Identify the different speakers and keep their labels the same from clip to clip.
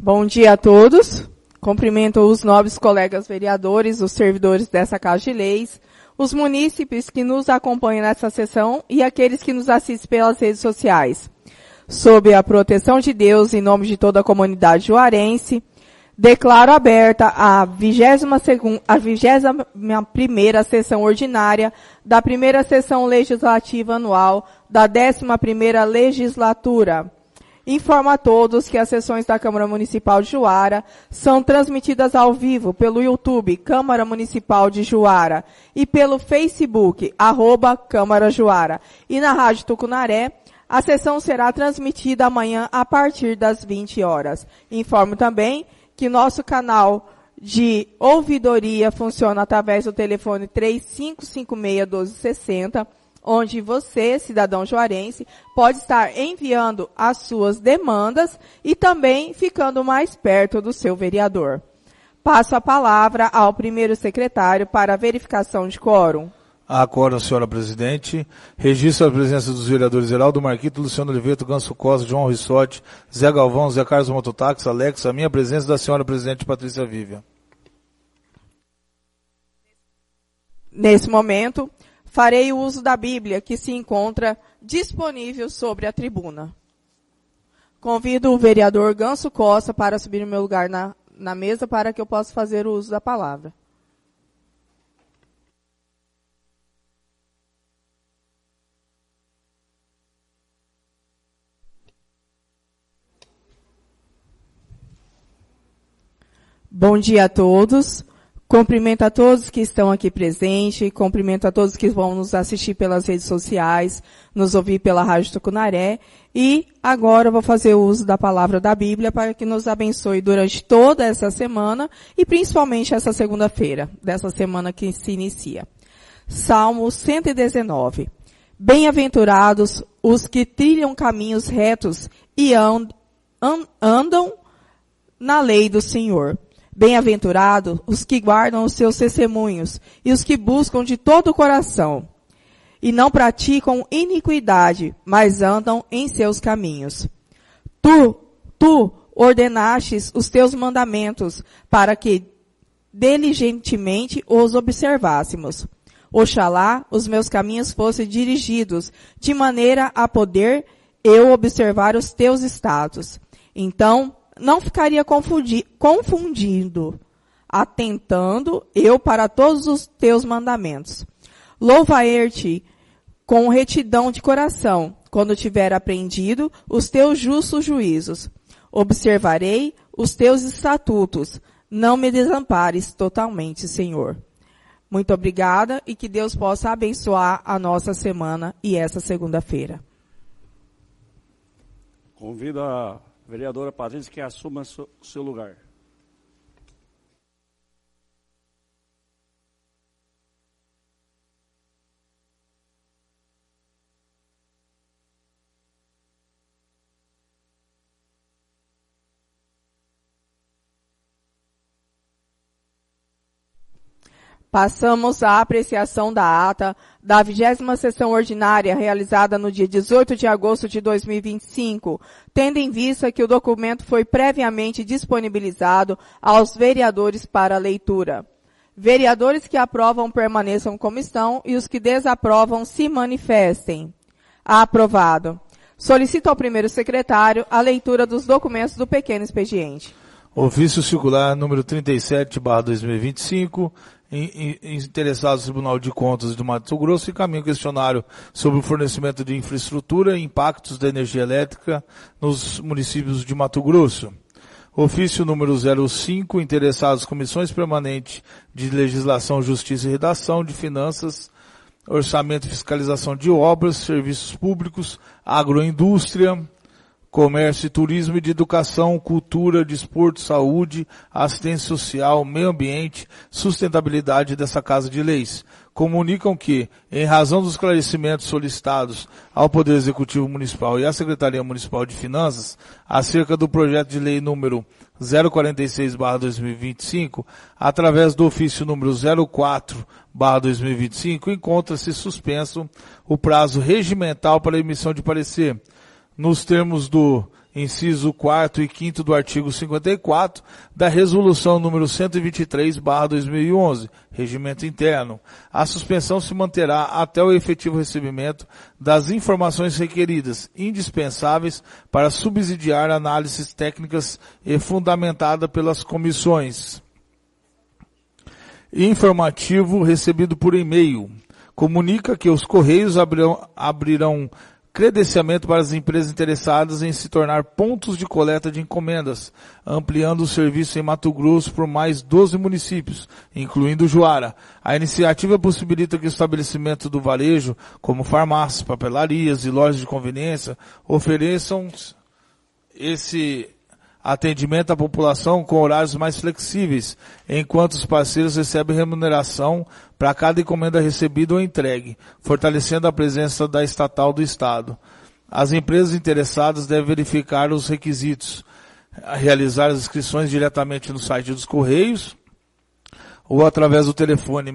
Speaker 1: Bom dia a todos. Cumprimento os nobres colegas vereadores, os servidores dessa Casa de Leis, os munícipes que nos acompanham nessa sessão e aqueles que nos assistem pelas redes sociais. Sob a proteção de Deus, em nome de toda a comunidade juarense, declaro aberta a 21ª sessão ordinária da primeira sessão legislativa anual da 11ª legislatura. Informo a todos que as sessões da Câmara Municipal de Juara são transmitidas ao vivo pelo YouTube Câmara Municipal de Juara e pelo Facebook @Câmara Juara. E na Rádio Tucunaré, a sessão será transmitida amanhã a partir das 20 horas. Informo também que nosso canal de ouvidoria funciona através do telefone 3556-1260, onde você, cidadão juarense, pode estar enviando as suas demandas e também ficando mais perto do seu vereador. Passo a palavra ao primeiro secretário para a verificação de quórum.
Speaker 2: Há quórum, senhora presidente. Registro a presença dos vereadores Geraldo Marquito, Luciano Oliveto, Ganso Costa, João Rissotti, Zé Galvão, Zé Carlos Mototáxi, Alex, a minha presença da senhora presidente Patrícia Vivian.
Speaker 1: Nesse momento, farei o uso da Bíblia, que se encontra disponível sobre a tribuna. Convido o vereador Ganso Costa para subir no meu lugar na mesa para que eu possa fazer o uso da palavra. Bom dia a todos. Cumprimento a todos que estão aqui presentes, cumprimento a todos que vão nos assistir pelas redes sociais, nos ouvir pela Rádio Tucunaré. E agora eu vou fazer o uso da palavra da Bíblia para que nos abençoe durante toda essa semana e principalmente essa segunda-feira, dessa semana que se inicia. Salmo 119. Bem-aventurados os que trilham caminhos retos e andam na lei do Senhor. Bem-aventurados os que guardam os seus testemunhos e os que buscam de todo o coração e não praticam iniquidade, mas andam em seus caminhos. Tu ordenastes os teus mandamentos para que diligentemente os observássemos. Oxalá os meus caminhos fossem dirigidos de maneira a poder eu observar os teus estatutos. Então, não ficaria confundindo, atentando eu para todos os teus mandamentos. Louvarei-te com retidão de coração, quando tiver aprendido os teus justos juízos. Observarei os teus estatutos. Não me desampares totalmente, Senhor. Muito obrigada e que Deus possa abençoar a nossa semana e essa segunda-feira.
Speaker 3: Convido a vereadora Patrícia que assuma seu lugar.
Speaker 1: Passamos à apreciação da ata da 20ª sessão ordinária realizada no dia 18 de agosto de 2025, tendo em vista que o documento foi previamente disponibilizado aos vereadores para leitura. Vereadores que aprovam permaneçam como estão e os que desaprovam se manifestem. Aprovado. Solicito ao primeiro secretário a leitura dos documentos do pequeno expediente.
Speaker 2: Ofício circular número 37/2025, interessados no Tribunal de Contas do Mato Grosso, encaminha questionário sobre o fornecimento de infraestrutura e impactos da energia elétrica nos municípios de Mato Grosso. Ofício número 05, interessados Comissões Permanentes de Legislação, Justiça e Redação, de Finanças, Orçamento e Fiscalização de Obras, Serviços Públicos, Agroindústria, Comércio e Turismo e de Educação, Cultura, Desporto, Saúde, Assistência Social, Meio Ambiente, Sustentabilidade dessa Casa de Leis. Comunicam que, em razão dos esclarecimentos solicitados ao Poder Executivo Municipal e à Secretaria Municipal de Finanças, acerca do projeto de lei número 046/2025, através do ofício número 04/2025, encontra-se suspenso o prazo regimental para a emissão de parecer, nos termos do inciso 4º e 5º do artigo 54 da Resolução número 123/2011, Regimento Interno. A suspensão se manterá até o efetivo recebimento das informações requeridas, indispensáveis para subsidiar análises técnicas e fundamentada pelas comissões. Informativo recebido por e-mail. Comunica que os Correios abrirão credenciamento para as empresas interessadas em se tornar pontos de coleta de encomendas, ampliando o serviço em Mato Grosso por mais 12 municípios, incluindo Juara. A iniciativa possibilita que o estabelecimento do varejo, como farmácias, papelarias e lojas de conveniência, ofereçam esse atendimento à população com horários mais flexíveis, enquanto os parceiros recebem remuneração para cada encomenda recebida ou entregue, fortalecendo a presença da estatal do Estado. As empresas interessadas devem verificar os requisitos, realizar as inscrições diretamente no site dos Correios ou através do telefone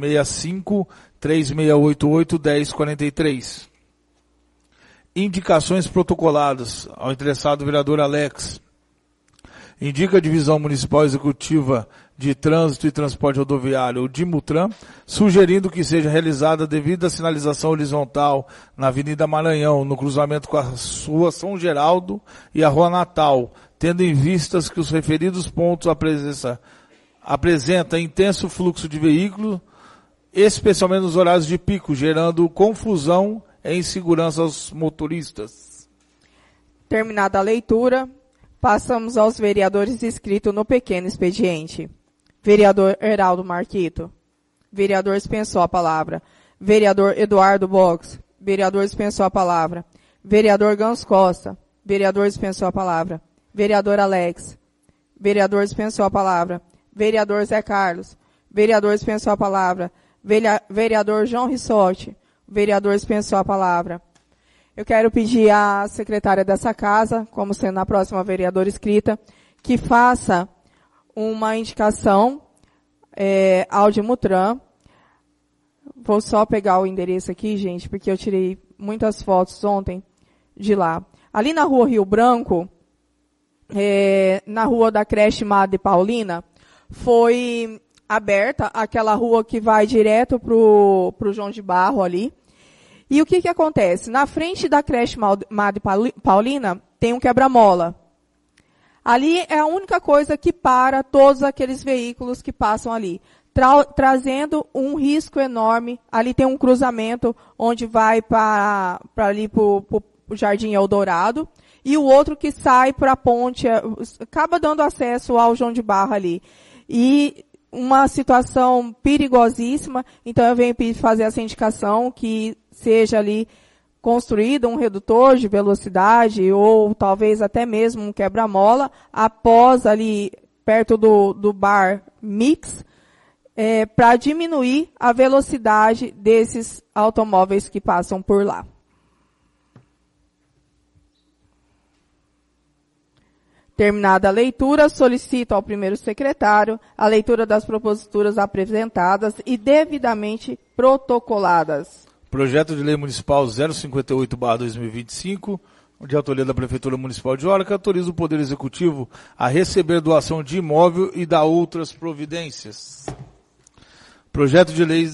Speaker 2: 65-3688-1043. Indicações protocoladas ao interessado vereador Alex. Indica a Divisão Municipal Executiva de Trânsito e Transporte Rodoviário, o DIMUTRAN, sugerindo que seja realizada a devida sinalização horizontal na Avenida Maranhão, no cruzamento com a Rua São Geraldo e a Rua Natal, tendo em vistas que os referidos pontos apresentam intenso fluxo de veículos, especialmente nos horários de pico, gerando confusão e insegurança aos motoristas.
Speaker 1: Terminada a leitura, passamos aos vereadores inscritos no pequeno expediente. Vereador Heraldo Marquito. Vereador dispensou a palavra. Vereador Eduardo Box. Vereador dispensou a palavra. Vereador Gans Costa. Vereador dispensou a palavra. Vereador Alex. Vereador dispensou a palavra. Vereador Zé Carlos. Vereador dispensou a palavra. Vereador João Rissotti. Vereador dispensou a palavra. Eu quero pedir à secretária dessa casa, como sendo a próxima vereadora inscrita, que faça uma indicação ao DIMUTRAN. Vou só pegar o endereço aqui, gente, porque eu tirei muitas fotos ontem de lá. Ali na rua Rio Branco, na rua da creche Madre Paulina, foi aberta aquela rua que vai direto pro João de Barro ali. E o que acontece? Na frente da creche Madre Paulina tem um quebra-mola. Ali é a única coisa que para todos aqueles veículos que passam ali, trazendo um risco enorme. Ali tem um cruzamento onde vai para ali para o Jardim Eldorado e o outro que sai para a ponte, acaba dando acesso ao João de Barro ali. E uma situação perigosíssima, então eu venho fazer essa indicação que seja ali construído um redutor de velocidade ou talvez até mesmo um quebra-mola após ali perto do bar Mix, para diminuir a velocidade desses automóveis que passam por lá. Terminada a leitura, solicito ao primeiro secretário a leitura das proposituras apresentadas e devidamente protocoladas.
Speaker 2: Projeto de Lei Municipal 058/2025, de autoria da Prefeitura Municipal de Juara, que autoriza o Poder Executivo a receber doação de imóvel e dar outras providências. Projeto de Lei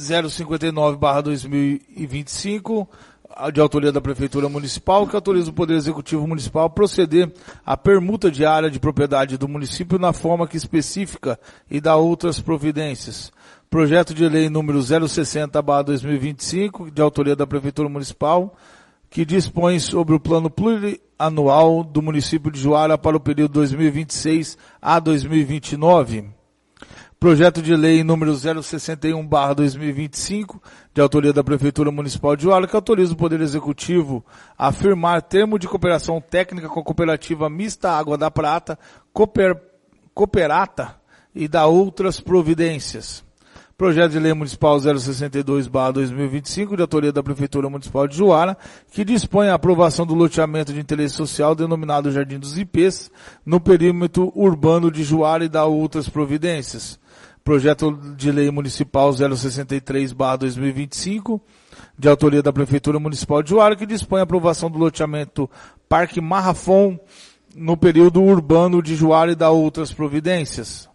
Speaker 2: 059/2025, de autoria da Prefeitura Municipal, que autoriza o Poder Executivo Municipal a proceder à permuta de área de propriedade do município na forma que especifica e dá outras providências. Projeto de Lei número 060/2025, de autoria da Prefeitura Municipal, que dispõe sobre o plano plurianual do município de Juara para o período 2026 a 2029. Projeto de Lei número 061/2025, de autoria da Prefeitura Municipal de Juara, que autoriza o Poder Executivo a firmar termo de cooperação técnica com a Cooperativa Mista Água da Prata, Cooperata, e da outras providências. Projeto de Lei Municipal 062/2025, de autoria da Prefeitura Municipal de Juara, que dispõe a aprovação do loteamento de interesse social denominado Jardim dos Ipês, no perímetro urbano de Juara e da outras providências. Projeto de Lei Municipal 063/2025, de autoria da Prefeitura Municipal de Juara, que dispõe a aprovação do loteamento Parque Marrafon, no período urbano de Juara e da outras providências.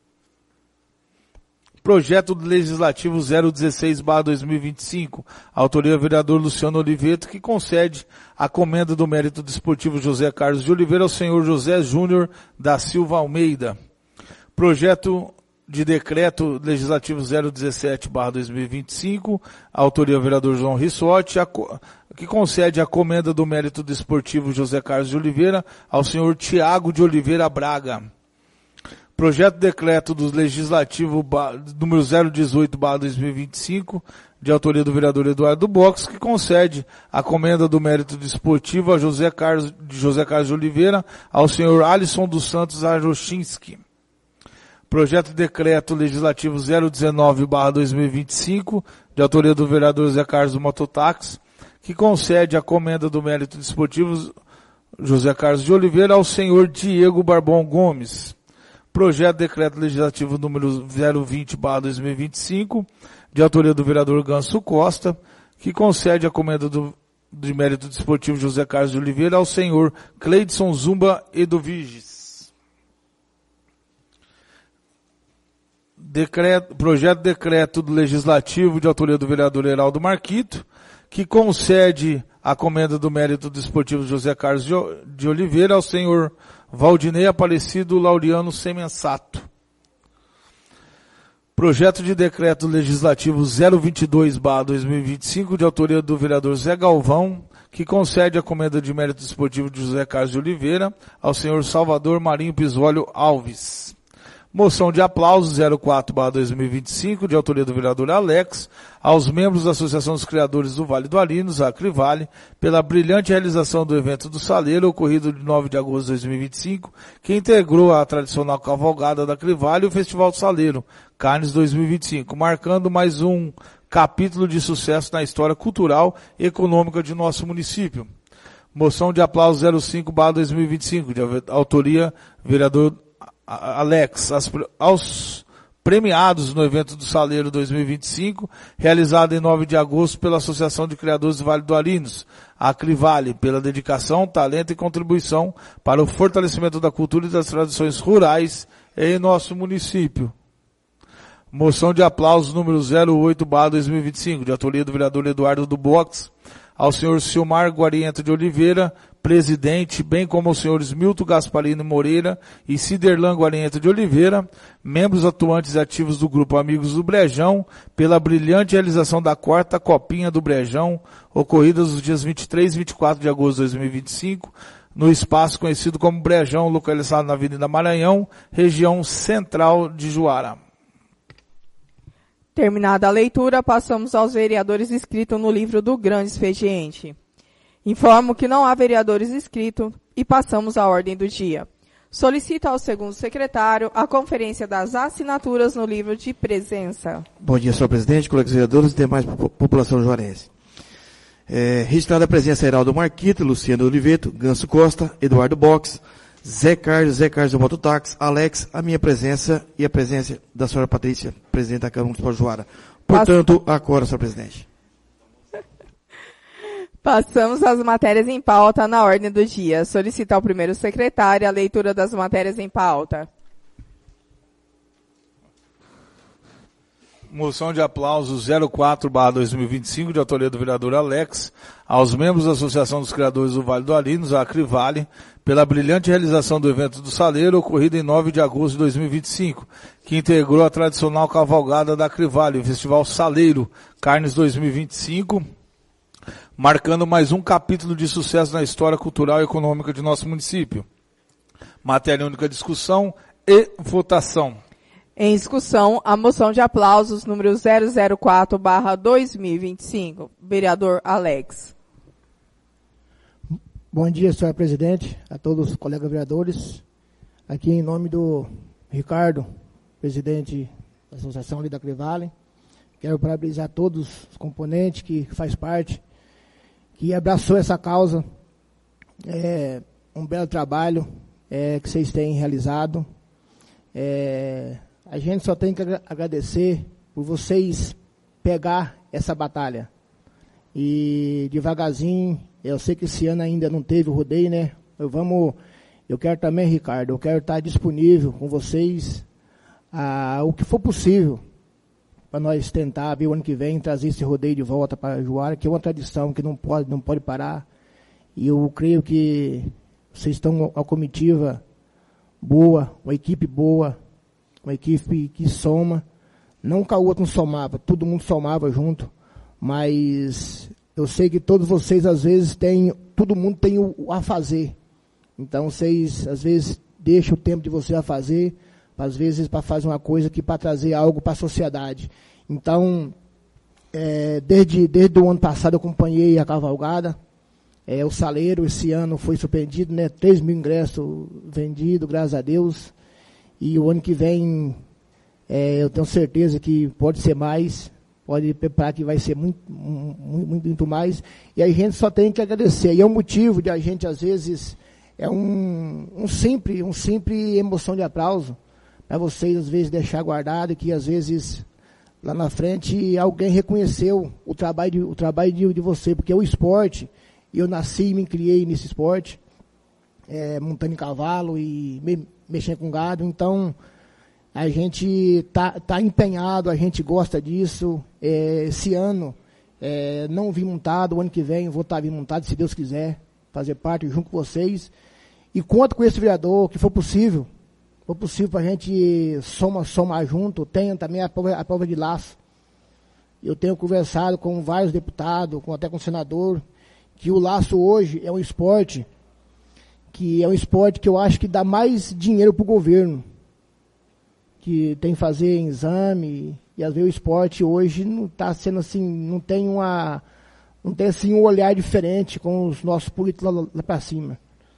Speaker 2: Projeto Legislativo 016/2025, autoria vereador Luciano Oliveto, que concede a comenda do mérito desportivo José Carlos de Oliveira ao senhor José Júnior da Silva Almeida. Projeto de Decreto Legislativo 017/2025, autoria vereador João Rissotti, que concede a comenda do mérito desportivo José Carlos de Oliveira ao senhor Tiago de Oliveira Braga. Projeto de Decreto do Legislativo número 018/2025, de autoria do vereador Eduardo Box, que concede a comenda do mérito desportivo a José Carlos de Oliveira ao senhor Alisson dos Santos Arostinski. Projeto de Decreto Legislativo 019/2025, de autoria do vereador José Carlos do Mototáxi, que concede a comenda do mérito desportivo José Carlos de Oliveira ao senhor Diego Barbão Gomes. Projeto de Decreto Legislativo número 020/2025, de autoria do vereador Ganso Costa, que concede a comenda de mérito desportivo José Carlos de Oliveira ao senhor Cleidson Zumba Edoviges. Projeto de Decreto Legislativo, de autoria do vereador Heraldo Marquito, que concede a comenda do mérito desportivo José Carlos de Oliveira ao senhor Valdinei Aparecido Laureano Semensato. Projeto de Decreto Legislativo 022/2025, de autoria do vereador Zé Galvão, que concede a comenda de mérito desportivo de José Carlos de Oliveira ao senhor Salvador Marinho Pisolho Alves. Moção de aplauso 04/2025, de autoria do vereador Alex, aos membros da Associação dos Criadores do Vale do Arinos, a Crivale, pela brilhante realização do evento do Saleiro, ocorrido de 9 de agosto de 2025, que integrou a tradicional cavalgada da Crivale e o Festival do Saleiro, Carnes 2025, marcando mais um capítulo de sucesso na história cultural e econômica de nosso município. Moção de aplauso 05/2025, de autoria vereador Alex, aos premiados no evento do Saleiro 2025, realizado em 9 de agosto pela Associação de Criadores do Vale do Arinos, a Crivale, pela dedicação, talento e contribuição para o fortalecimento da cultura e das tradições rurais em nosso município. Moção de aplauso número 08/2025, de autoria do vereador Eduardo do Box, ao senhor Silmar Guariento de Oliveira, presidente, bem como aos senhores Milton Gasparini Moreira e Ciderlan Guariento de Oliveira, membros atuantes e ativos do Grupo Amigos do Brejão, pela brilhante realização da 4ª Copinha do Brejão, ocorrida nos dias 23 e 24 de agosto de 2025, no espaço conhecido como Brejão, localizado na Avenida Maranhão, região central de Juara.
Speaker 1: Terminada a leitura, passamos aos vereadores inscritos no livro do grande expediente. Informo que não há vereadores inscritos e passamos à ordem do dia. Solicito ao segundo secretário a conferência das assinaturas no livro de presença.
Speaker 4: Bom dia, senhor presidente, colegas vereadores e demais população juarense. Registrada a presença Heraldo Marquito, Luciano Oliveto, Ganso Costa, Eduardo Box, Zé Carlos do Mototáxi, Alex, a minha presença e a presença da senhora Patrícia, presidente da Câmara Municipal de Juara. Portanto, acordo, senhor presidente.
Speaker 1: Passamos às matérias em pauta na ordem do dia. Solicito ao primeiro secretário a leitura das matérias em pauta.
Speaker 2: Moção de aplauso 04/2025, de autoria do vereador Alex, aos membros da Associação dos Criadores do Vale do Arinos, a Crivale, pela brilhante realização do evento do Saleiro, ocorrido em 9 de agosto de 2025, que integrou a tradicional cavalgada da Crivale, o Festival Saleiro, Carnes 2025, marcando mais um capítulo de sucesso na história cultural e econômica de nosso município. Matéria única, discussão e votação.
Speaker 1: Em discussão, a moção de aplausos número 004/2025. Vereador Alex.
Speaker 5: Bom dia, senhor presidente, a todos os colegas vereadores. Aqui em nome do Ricardo, presidente da Associação ali da Crivale, quero parabenizar todos os componentes que faz parte, que abraçou essa causa. Um belo trabalho que vocês têm realizado. A gente só tem que agradecer por vocês pegar essa batalha. E devagarzinho, eu sei que esse ano ainda não teve o rodeio, né? Vamos Eu quero também, Ricardo, eu quero estar disponível com vocês o que for possível para nós tentar ver o ano que vem trazer esse rodeio de volta para Juara, que é uma tradição que não pode parar. E eu creio que vocês estão uma comitiva boa, uma equipe boa, uma equipe que soma. Não que a outra não somava, todo mundo somava junto, mas eu sei que todos vocês, às vezes, todo mundo tem o a fazer. Então, vocês, às vezes, deixam o tempo de você a fazer, às vezes, para fazer uma coisa que para trazer algo para a sociedade. Então, desde o ano passado, eu acompanhei a cavalgada. O saleiro, esse ano, foi surpreendido, né? 3 mil ingressos vendidos, graças a Deus. E o ano que vem, eu tenho certeza que pode ser mais. Pode preparar que vai ser muito mais. E a gente só tem que agradecer. E é um motivo de a gente, às vezes, um simples emoção de aplauso para vocês, às vezes, deixar guardado, que às vezes, lá na frente, alguém reconheceu o trabalho de você, porque é o esporte, eu nasci e me criei nesse esporte, montando em cavalo e mexendo com gado, então a gente tá empenhado, a gente gosta disso. Esse ano não vim montado, o ano que vem vou estar vindo montado, se Deus quiser, fazer parte junto com vocês. E conto com esse vereador, que for possível para a gente somar junto. Tenho também a prova de laço. Eu tenho conversado com vários deputados, até com o senador, que o laço hoje é um esporte que eu acho que dá mais dinheiro para o governo, que tem que fazer exame, e às vezes o esporte hoje não está sendo assim, não tem assim um olhar diferente com os nossos políticos lá para cima.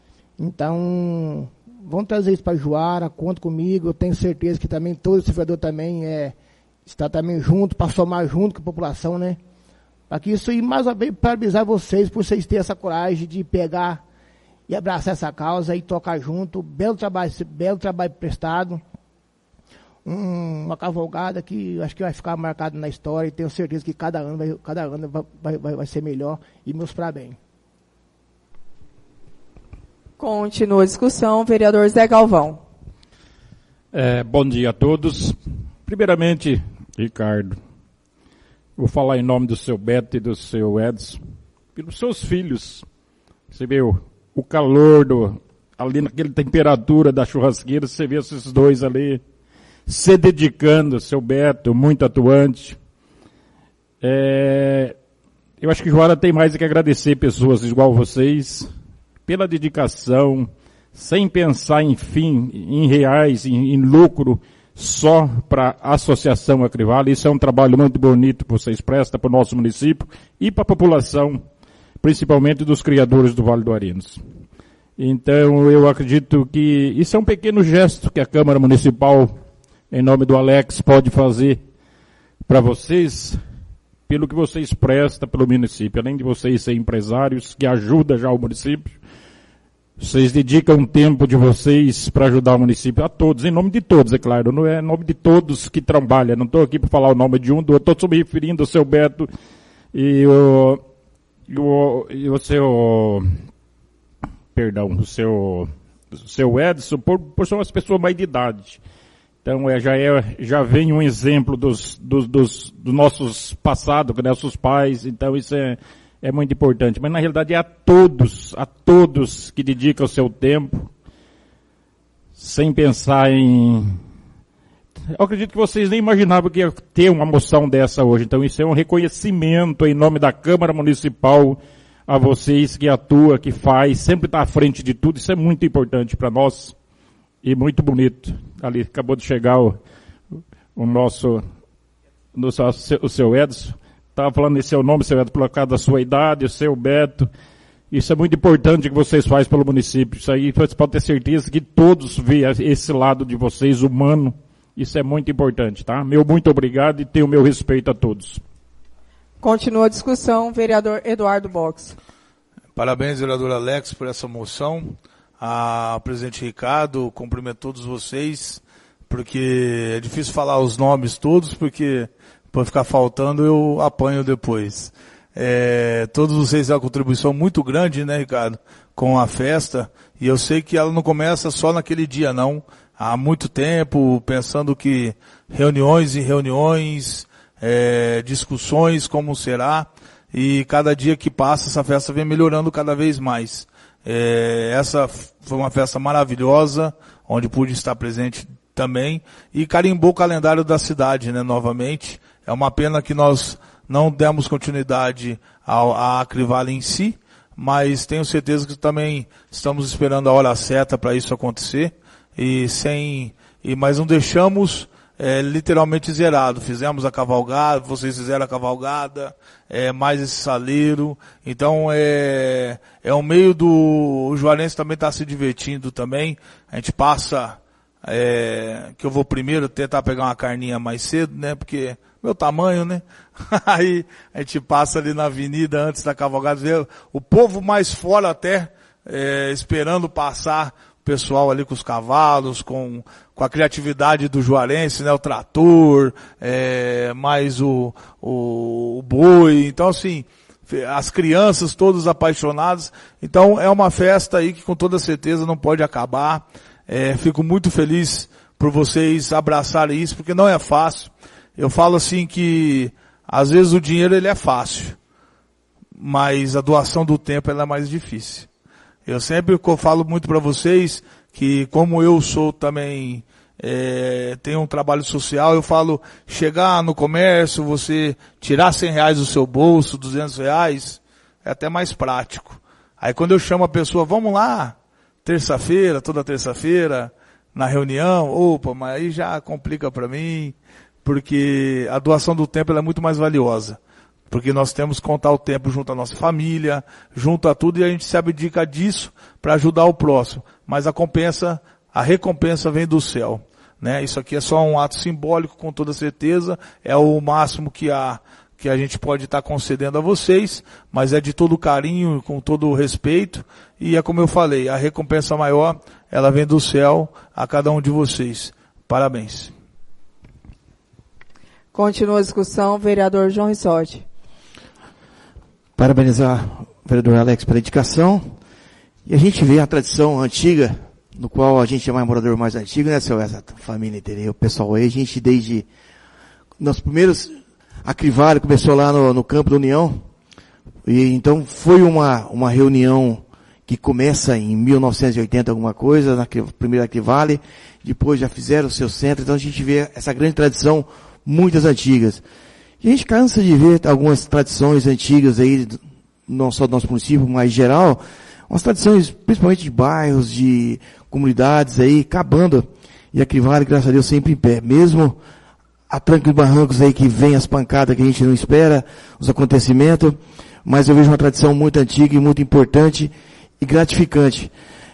Speaker 5: Então, vamos trazer isso para Juara, conta comigo, eu tenho certeza que também todo esse vereador também está também junto, para somar junto com a população, né? Para que isso, e mais uma vez, parabenizar vocês por vocês terem essa coragem de pegar e abraçar essa causa e tocar junto. Belo trabalho prestado. Uma cavalgada que acho que vai ficar marcada na história, e tenho certeza que cada ano vai ser melhor, e meus parabéns.
Speaker 1: Continua a discussão, vereador Zé Galvão.
Speaker 6: Bom dia a todos. Primeiramente, Ricardo, vou falar em nome do seu Beto e do seu Edson, pelos seus filhos. Você vê o calor ali naquela temperatura da churrasqueira, você vê esses dois ali se dedicando, seu Beto, muito atuante. Eu acho que Juara tem mais que agradecer pessoas igual vocês, pela dedicação, sem pensar em reais, em lucro, só para a Associação Acrivale. Isso é um trabalho muito bonito que vocês prestam para o nosso município e para a população, principalmente dos criadores do Vale do Arinos. Então, eu acredito que isso é um pequeno gesto que a Câmara Municipal, em nome do Alex, pode fazer para vocês, pelo que vocês prestam pelo município. Além de vocês serem empresários, que ajudam já o município, vocês dedicam um tempo de vocês para ajudar o município, a todos, em nome de todos, é claro, não é em nome de todos que trabalham, não estou aqui para falar o nome de um, do outro, estou me referindo ao seu Beto e o seu Edson, por ser umas pessoas mais de idade. Então, já vem um exemplo dos nossos passados, dos nossos pais, então isso é muito importante. Mas, na realidade, é a todos que dedicam o seu tempo, sem pensar em... Eu acredito que vocês nem imaginavam que ia ter uma moção dessa hoje. Então, isso é um reconhecimento em nome da Câmara Municipal a vocês que atuam, que faz, sempre está à frente de tudo. Isso é muito importante para nós e muito bonito. Ali acabou de chegar o seu Edson. Estava falando em seu nome, seu Edson, por causa da sua idade, o seu Beto. Isso é muito importante que vocês fazem pelo município. Isso aí, você pode ter certeza que todos veem esse lado de vocês, humano. Isso é muito importante, tá? Meu muito obrigado e tenho o meu respeito a todos.
Speaker 1: Continua a discussão, vereador Eduardo Box.
Speaker 2: Parabéns, vereador Alex, por essa moção. A presidente Ricardo, cumprimento todos vocês, porque é difícil falar os nomes todos, porque para ficar faltando eu apanho depois. Todos vocês têm uma contribuição muito grande, né, Ricardo, com a festa, e eu sei que ela não começa só naquele dia, não. Há muito tempo, pensando que reuniões e reuniões, discussões, como será, e cada dia que passa essa festa vem melhorando cada vez mais. Essa foi uma festa maravilhosa, onde pude estar presente também, e carimbou o calendário da cidade, né, novamente. É uma pena que nós não demos continuidade à Acrivale em si, mas tenho certeza que também estamos esperando a hora certa para isso acontecer, mas não deixamos literalmente zerado. Fizemos a cavalgada, vocês fizeram a cavalgada, mais esse saleiro. Então o meio do Juarense também está se divertindo também. A gente passa, que eu vou primeiro tentar pegar uma carninha mais cedo, né? Porque meu tamanho, né? Aí a gente passa ali na avenida antes da cavalgada, vê o povo mais fora até, esperando passar o pessoal ali com os cavalos, com a criatividade do Juarense, né? O trator, mais o boi. Então, assim, as crianças todas apaixonadas. Então, é uma festa aí que com toda certeza não pode acabar. Fico muito feliz por vocês abraçarem isso, porque não é fácil. Eu falo assim que, às vezes o dinheiro ele é fácil, mas a doação do tempo ela é mais difícil. Eu sempre falo muito para vocês que, como eu sou também, tenho um trabalho social, eu falo, chegar no comércio, você tirar R$100 do seu bolso, R$200, é até mais prático. Aí quando eu chamo a pessoa, vamos lá, terça-feira, toda terça-feira, na reunião, opa, mas aí já complica para mim, porque a doação do tempo ela é muito mais valiosa. Porque nós temos que contar o tempo junto à nossa família, junto a tudo, e a gente se abdica disso para ajudar o próximo. Mas a recompensa vem do céu, né? Isso aqui é só um ato simbólico, com toda certeza, é o máximo que a gente pode estar concedendo a vocês, mas é de todo carinho, com todo o respeito, e é como eu falei, a recompensa maior, ela vem do céu a cada um de vocês. Parabéns.
Speaker 1: Continua a discussão, vereador João Rissotti.
Speaker 4: Parabenizar o vereador Alex pela indicação. E a gente vê a tradição antiga, no qual a gente é mais morador mais antigo, né, seu essa família inteira, o pessoal aí, a gente desde nos primeiros Acrivale começou lá no campo da União, e então foi uma reunião que começa em 1980 alguma coisa, na primeira Acrivale, depois já fizeram o seu centro, então a gente vê essa grande tradição, muitas antigas. E a gente cansa de ver algumas tradições antigas aí, não só do nosso município, mas em geral, umas tradições principalmente de bairros, de comunidades aí, acabando. E a Acrivale, graças a Deus, sempre em pé. Mesmo a trancos e barrancos aí que vem as pancadas que a gente não espera, os acontecimentos, mas eu vejo uma tradição muito antiga e muito importante e gratificante.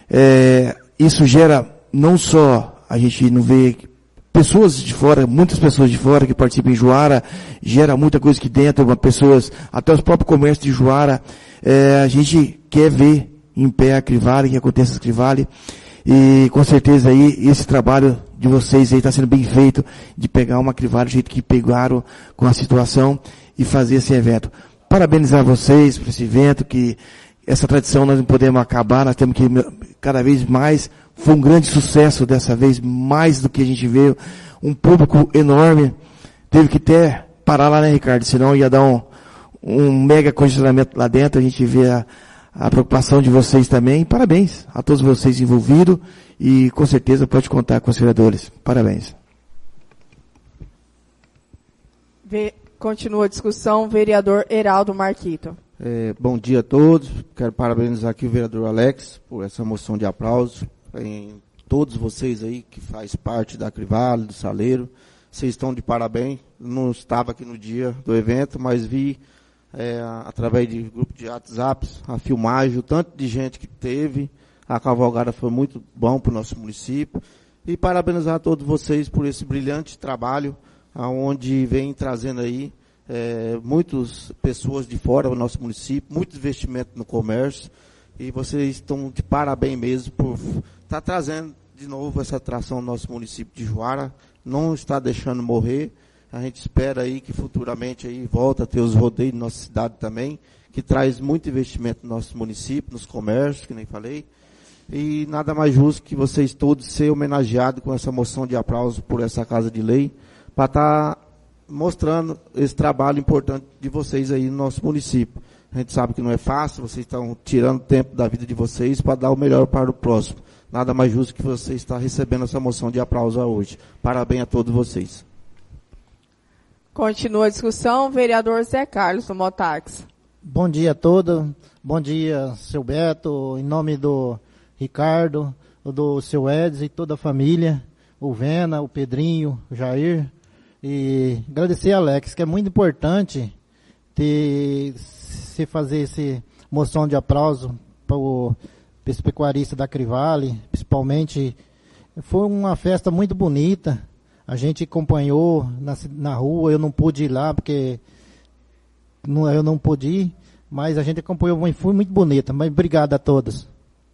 Speaker 4: Isso gera não só, a gente não vê pessoas de fora, muitas pessoas de fora que participam em Juara, gera muita coisa aqui dentro, pessoas, até os próprios comércios de Juara, a gente quer ver em pé a Acrivale, que aconteça a Acrivale, e com certeza aí, esse trabalho de vocês aí está sendo bem feito, de pegar uma Acrivale do jeito que pegaram com a situação e fazer esse evento. Parabenizar vocês por esse evento, que essa tradição nós não podemos acabar, nós temos que cada vez mais. Foi um grande sucesso dessa vez, mais do que a gente viu. Um público enorme. Teve que até parar lá, né, Ricardo? Senão ia dar um mega congestionamento lá dentro. A gente vê a preocupação de vocês também. Parabéns a todos vocês envolvidos. E com certeza pode contar com os vereadores. Parabéns.
Speaker 1: Continua a discussão, vereador Heraldo Marquito.
Speaker 7: Bom dia a todos. Quero parabenizar aqui o vereador Alex por essa moção de aplauso. Em todos vocês aí que faz parte da Acrivale, do Saleiro, vocês estão de parabéns. Não estava aqui no dia do evento, mas vi através de grupo de WhatsApp a filmagem, o tanto de gente que teve. A cavalgada foi muito bom para o nosso município. E parabenizar a todos vocês por esse brilhante trabalho, onde vem trazendo aí muitas pessoas de fora do nosso município, muito investimento no comércio. E vocês estão de parabéns mesmo por estar trazendo de novo essa atração no nosso município de Juara, não está deixando morrer. A gente espera aí que futuramente aí volta a ter os rodeios na nossa cidade também, que traz muito investimento no nosso município, nos comércios, que nem falei. E nada mais justo que vocês todos serem homenageados com essa moção de aplauso por essa Casa de Lei, para estar mostrando esse trabalho importante de vocês aí no nosso município. A gente sabe que não é fácil, vocês estão tirando tempo da vida de vocês para dar o melhor para o próximo. Nada mais justo que você estar recebendo essa moção de aplauso hoje. Parabéns a todos vocês.
Speaker 1: Continua a discussão, vereador Zé Carlos, do Motax.
Speaker 8: Bom dia a todos, bom dia, seu Beto, em nome do Ricardo, do seu Edson e toda a família, o Vena, o Pedrinho, o Jair, e agradecer a Alex, que é muito importante se fazer essa moção de aplauso para o pecuarista da Crivale, principalmente. Foi uma festa muito bonita, a gente acompanhou na rua, eu não pude ir lá porque eu não pude ir, mas a gente acompanhou, foi muito bonita, mas obrigado a todos.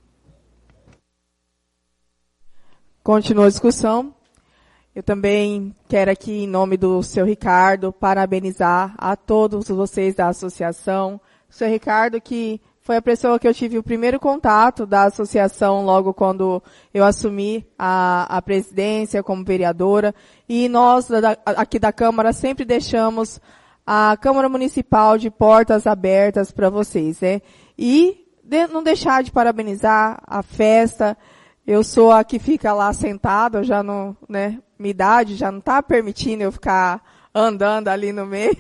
Speaker 1: Continua a discussão. Eu também quero aqui, em nome do seu Ricardo, parabenizar a todos vocês da associação. O seu Ricardo, que foi a pessoa que eu tive o primeiro contato da associação logo quando eu assumi a presidência como vereadora. E nós, aqui da Câmara, sempre deixamos a Câmara Municipal de portas abertas para vocês, né? E não deixar de parabenizar a festa. Eu sou a que fica lá sentada, já não, né? Minha idade já não está permitindo eu ficar andando ali no meio.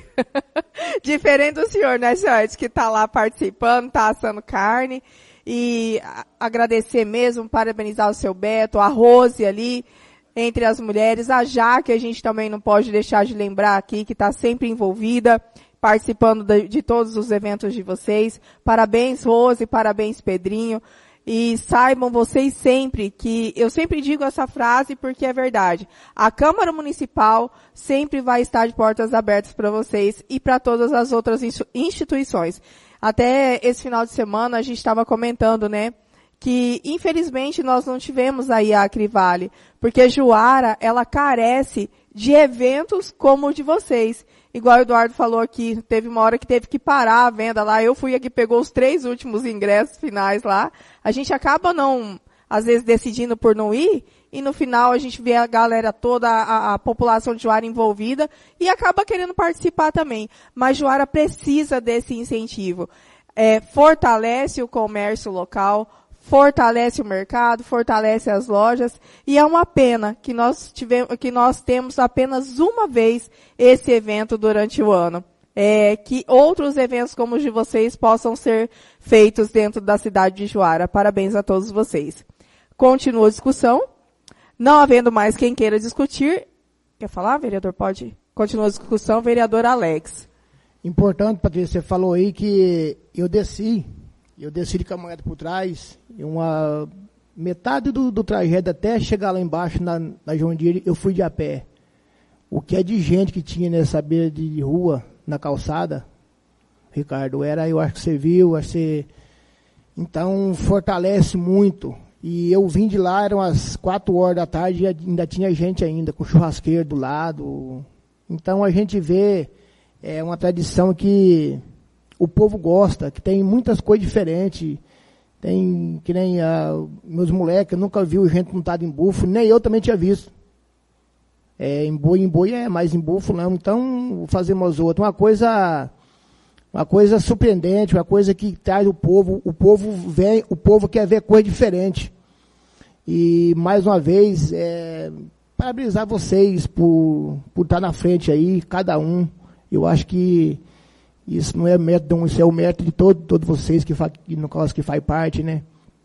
Speaker 1: Diferente do senhor, né, senhor, que está lá participando, está assando carne. E agradecer mesmo, parabenizar o seu Beto, a Rose ali, entre as mulheres, a Jaque, a gente também não pode deixar de lembrar aqui, que está sempre envolvida, participando de todos os eventos de vocês. Parabéns, Rose, parabéns, Pedrinho. E saibam vocês sempre que, eu sempre digo essa frase porque é verdade, a Câmara Municipal sempre vai estar de portas abertas para vocês e para todas as outras instituições. Até esse final de semana a gente estava comentando, né, que infelizmente nós não tivemos aí a Crivale, porque Juara, ela carece de eventos como o de vocês. Igual o Eduardo falou aqui, teve uma hora que teve que parar a venda lá, eu fui aqui, pegou os 3 últimos ingressos finais lá. A gente acaba não, às vezes, decidindo por não ir, e no final a gente vê a galera toda, a população de Juara envolvida, e acaba querendo participar também. Mas Juara precisa desse incentivo. Fortalece o comércio local, fortalece o mercado, fortalece as lojas, e é uma pena que nós temos apenas uma vez esse evento durante o ano. Que outros eventos como os de vocês possam ser feitos dentro da cidade de Juara. Parabéns a todos vocês. Continua a discussão. Não havendo mais quem queira discutir. Quer falar, vereador? Pode? Continua a discussão, vereador Alex.
Speaker 5: Importante, Patrícia, você falou aí que eu desci de caminhonete por trás, metade do trajeto até chegar lá embaixo na João Dias, eu fui de a pé. O que é de gente que tinha nessa beira de rua, na calçada, Ricardo, eu acho que você viu, então fortalece muito. E eu vim de lá, eram as 4 horas da tarde, e ainda tinha gente ainda, com churrasqueiro do lado. Então a gente vê, uma tradição que o povo gosta, que tem muitas coisas diferentes. Tem, que nem meus moleques, eu nunca vi gente montada em bufo, nem eu também tinha visto. Em boi mas em bufo não. Então, fazemos outra. Uma coisa surpreendente, uma coisa que traz o povo quer ver coisa diferente. E, mais uma vez, parabenizar vocês por estar na frente aí, cada um. Eu acho que isso não é mérito de um, isso é o mérito de todos vocês que faz parte, né?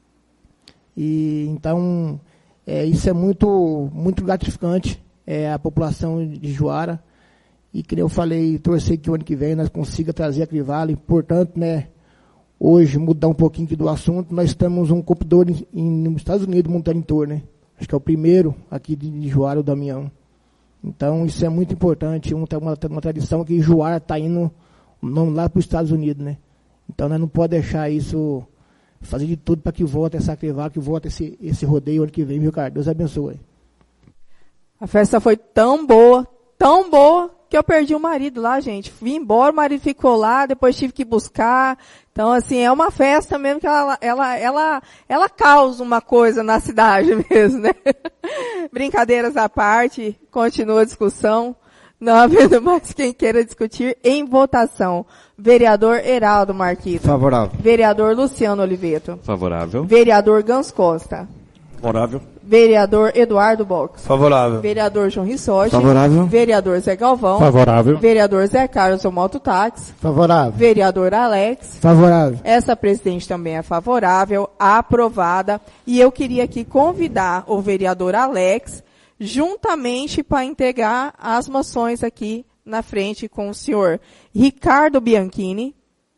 Speaker 5: E então, isso é muito, muito gratificante, a população de Juara. E que eu falei, torcer que o ano que vem nós consiga trazer a Crivale. Portanto, né, hoje, mudar um pouquinho aqui do assunto, nós temos um competidor nos Estados Unidos montando em tour, né? Acho que é o primeiro aqui de Juara, o Damião. Então, isso é muito importante. Uma tradição que Juara está indo lá para os Estados Unidos, né? Então, nós não podemos deixar isso, fazer de tudo para que volte essa Crivale, que volte esse rodeio ano que vem, viu, Ricardo? Deus abençoe.
Speaker 1: A festa foi tão boa, que porque eu perdi o marido lá, gente. Vim embora, o marido ficou lá, depois tive que buscar. Então, assim, é uma festa mesmo que ela causa uma coisa na cidade mesmo, né? Brincadeiras à parte, continua a discussão. Não havendo mais quem queira discutir, em votação. Vereador Heraldo Marquito.
Speaker 7: Favorável.
Speaker 1: Vereador Luciano Oliveto.
Speaker 3: Favorável.
Speaker 1: Vereador Gans Costa.
Speaker 3: Favorável.
Speaker 1: Vereador Eduardo Box.
Speaker 2: Favorável.
Speaker 1: Vereador João Rissotti.
Speaker 7: Favorável.
Speaker 1: Vereador Zé Galvão.
Speaker 6: Favorável.
Speaker 1: Vereador Zé Carlos do Mototáxi.
Speaker 5: Favorável.
Speaker 1: Vereador Alex.
Speaker 5: Favorável.
Speaker 1: Essa presidente também é favorável, aprovada. E eu queria aqui convidar o vereador Alex, juntamente para entregar as moções aqui na frente com o senhor Ricardo Bianchini,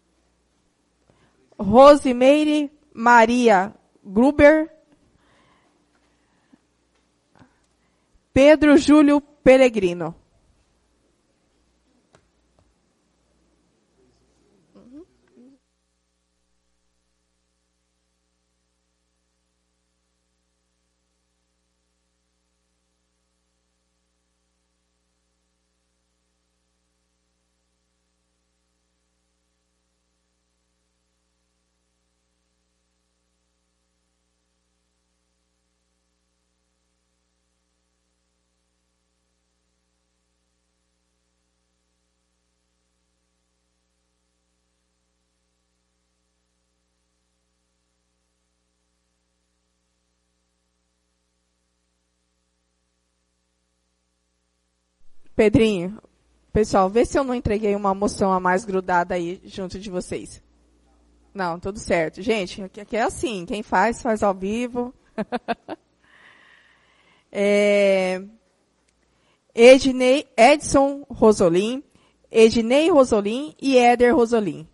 Speaker 1: Rosimeire Maria Gruber, Pedro Júlio Pellegrino. Pedrinho, pessoal, vê se eu não entreguei uma moção a mais grudada aí junto de vocês. Não, tudo certo. Gente, aqui é assim, quem faz ao vivo. Edson Rosolim, Ednei Rosolim e Éder Rosolim.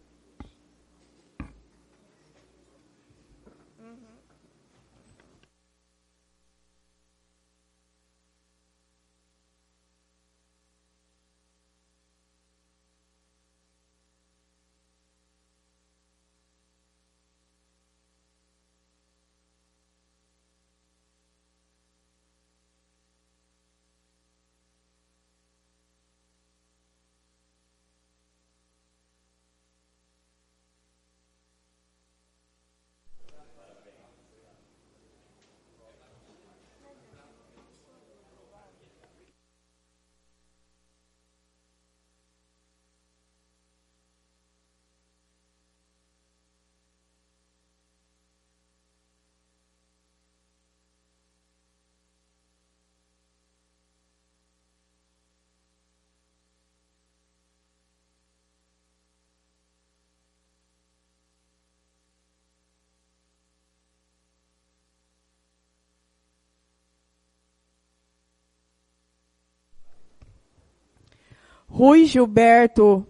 Speaker 1: Rui Gilberto,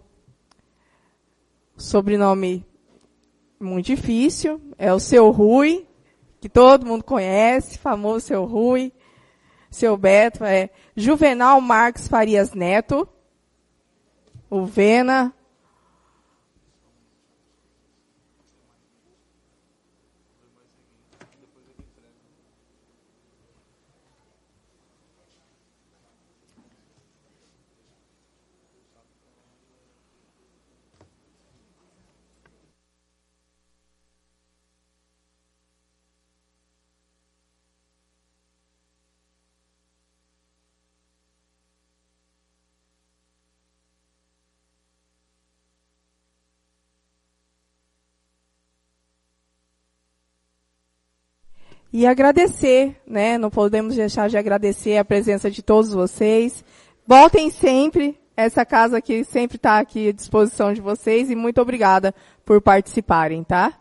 Speaker 1: sobrenome muito difícil, é o seu Rui, que todo mundo conhece, famoso seu Rui. Seu Beto é Juvenal Marques Farias Neto, o Vena. E agradecer, né? Não podemos deixar de agradecer a presença de todos vocês. Voltem sempre. Essa casa aqui sempre está aqui à disposição de vocês. E muito obrigada por participarem, tá?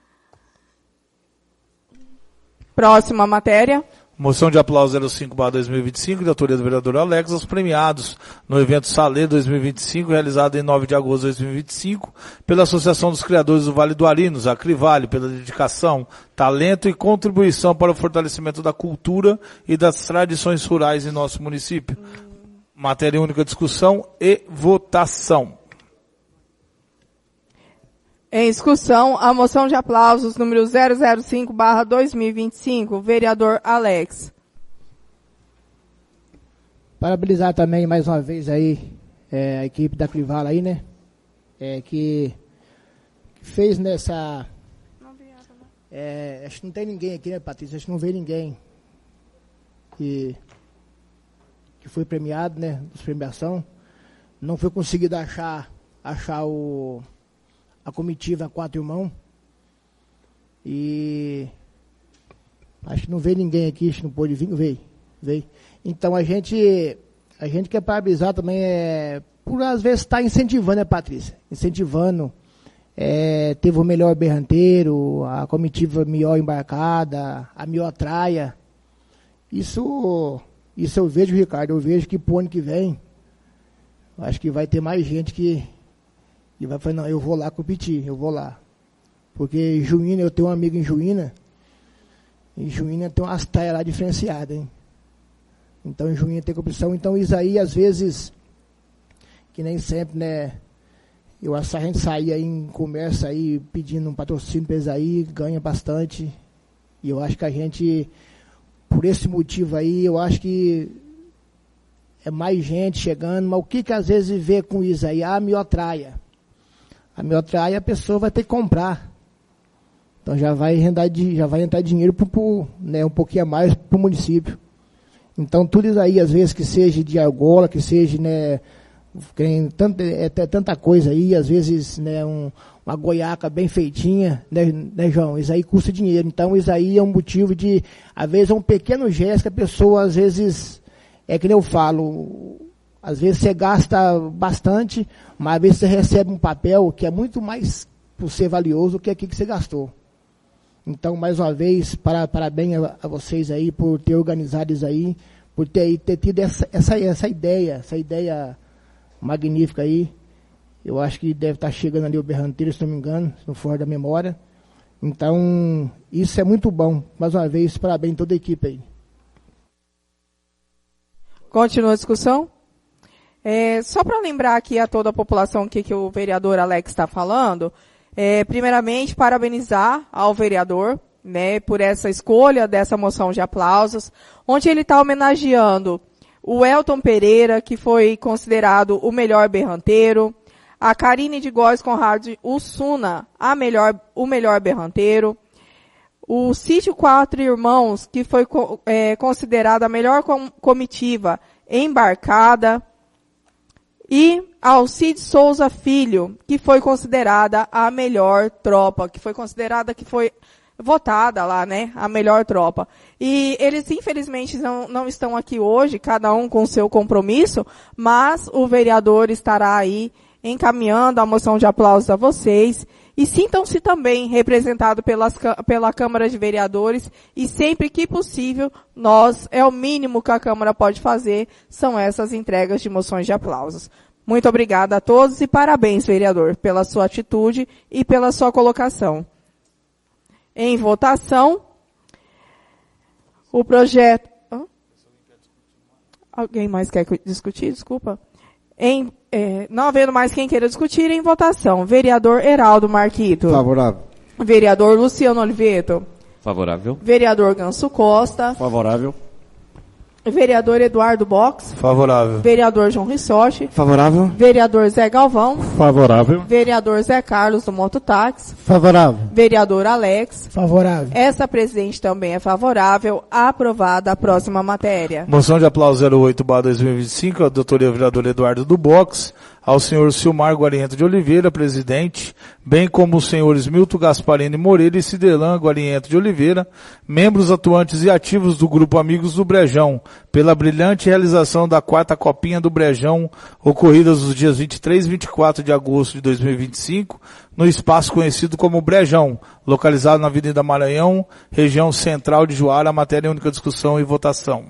Speaker 1: Próxima matéria.
Speaker 2: Moção de aplauso 05/2025, de autoria do vereador Alex, aos premiados no evento Salê 2025, realizado em 9 de agosto de 2025, pela Associação dos Criadores do Vale do Arinos, a Crivale, pela dedicação, talento e contribuição para o fortalecimento da cultura e das tradições rurais em nosso município. Matéria única, discussão e votação.
Speaker 1: Em discussão, a moção de aplausos número 005/2025, vereador Alex.
Speaker 5: Parabenizar também mais uma vez aí a equipe da Crivala aí, né? Que fez nessa... acho que não tem ninguém aqui, né, Patrícia? Acho que não veio ninguém que foi premiado, né? Dos premiação. Não foi conseguido achar a comitiva 4 Irmãos. E acho que não veio ninguém aqui, acho que não pôde vir, veio. Então a gente quer parabenizar também, por às vezes estar incentivando, né, Patrícia? Incentivando, teve o melhor berranteiro, a comitiva melhor embarcada, a melhor traia. Isso eu vejo, Ricardo, eu vejo que pro ano que vem, acho que vai ter mais gente que vai falar, não, eu vou lá competir, eu vou lá. Porque Juína, eu tenho um amigo em Juína tem umas traias lá diferenciadas, hein? Então em Juína tem competição, então isso aí às vezes, que nem sempre, né, eu acho que a gente sair aí em comércio aí, pedindo um patrocínio para eles aí, ganha bastante, e eu acho que a gente, por esse motivo aí, eu acho que é mais gente chegando, mas o que às vezes vê com isso aí? A melhor traia a pessoa vai ter que comprar. Então já vai entrar dinheiro né, um pouquinho a mais para o município. Então tudo isso aí, às vezes que seja de argola, que seja, né, tanta coisa aí, às vezes, né, uma goiaca bem feitinha, né, João? Isso aí custa dinheiro. Então isso aí é um motivo de, às vezes é um pequeno gesto que a pessoa, às vezes, que nem eu falo, às vezes você gasta bastante, mas às vezes você recebe um papel que é muito mais por ser valioso do que aquilo que você gastou. Então, mais uma vez, parabéns a vocês aí por ter organizado isso aí, por ter tido essa ideia magnífica aí. Eu acho que deve estar chegando ali o berranteiro, se não me engano, se não for da memória. Então, isso é muito bom. Mais uma vez, parabéns a toda a equipe aí.
Speaker 1: Continua a discussão? Só para lembrar aqui a toda a população que o vereador Alex está falando, primeiramente, parabenizar ao vereador, né, por essa escolha dessa moção de aplausos, onde ele está homenageando o Elton Pereira, que foi considerado o melhor berranteiro, a Karine de Góes Conrad Ussuna, o melhor berranteiro, o Sítio 4 Irmãos, que foi considerada a melhor comitiva embarcada, e Alcide Souza Filho, que foi considerada a melhor tropa, que foi votada lá, né, a melhor tropa. E eles, infelizmente, não estão aqui hoje, cada um com o seu compromisso, mas o vereador estará aí encaminhando a moção de aplausos a vocês. E sintam-se também representados pela Câmara de Vereadores, e sempre que possível, é o mínimo que a Câmara pode fazer, são essas entregas de moções de aplausos. Muito obrigada a todos e parabéns, vereador, pela sua atitude e pela sua colocação. Em votação, o projeto... Alguém mais quer discutir? Desculpa. Não havendo mais quem queira discutir, em votação. Vereador Heraldo Marquito.
Speaker 7: Favorável.
Speaker 1: Vereador Luciano Oliveto.
Speaker 9: Favorável.
Speaker 1: Vereador Ganso Costa.
Speaker 3: Favorável.
Speaker 1: Vereador Eduardo Box.
Speaker 2: Favorável.
Speaker 1: Vereador João Rissotti.
Speaker 4: Favorável.
Speaker 1: Vereador Zé Galvão.
Speaker 6: Favorável.
Speaker 1: Vereador Zé Carlos do Mototáxi.
Speaker 8: Favorável.
Speaker 1: Vereador Alex.
Speaker 5: Favorável.
Speaker 1: Essa presidente também é favorável. Aprovada a próxima matéria.
Speaker 2: Moção de aplauso 08/2025, a doutora vereador Eduardo do Box, ao senhor Silmar Guariento de Oliveira, presidente, bem como os senhores Milton Gasparini Moreira e Ciderlan Guariento de Oliveira, membros atuantes e ativos do Grupo Amigos do Brejão, pela brilhante realização da 4ª Copinha do Brejão, ocorridas nos dias 23 e 24 de agosto de 2025, no espaço conhecido como Brejão, localizado na Avenida Maranhão, região central de Juara. Matéria única, discussão e votação.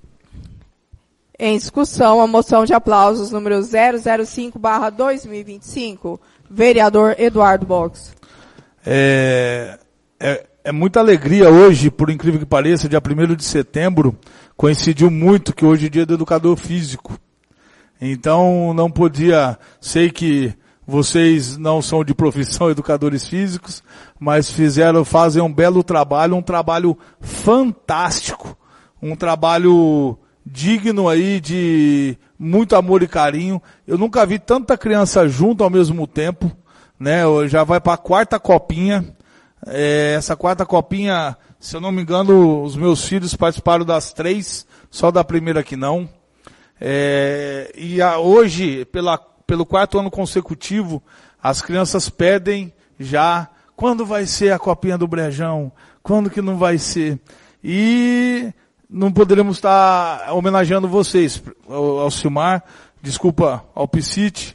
Speaker 1: Em discussão, a moção de aplausos número 005/2025. Vereador Eduardo Box.
Speaker 2: É muita alegria hoje, por incrível que pareça, dia 1º de setembro, coincidiu muito que hoje é dia do educador físico. Então, não podia, sei que vocês não são de profissão educadores físicos, mas fazem um belo trabalho, um trabalho fantástico, um trabalho digno aí de muito amor e carinho. Eu nunca vi tanta criança junto ao mesmo tempo, né? Já vai para a 4ª copinha. Essa 4ª copinha, se eu não me engano, os meus filhos participaram das 3, só da primeira que não. Hoje, pelo 4º ano consecutivo, as crianças pedem já, quando vai ser a copinha do Brejão? Quando que não vai ser? E não poderemos estar homenageando vocês, ao Silmar, desculpa, ao Piscite,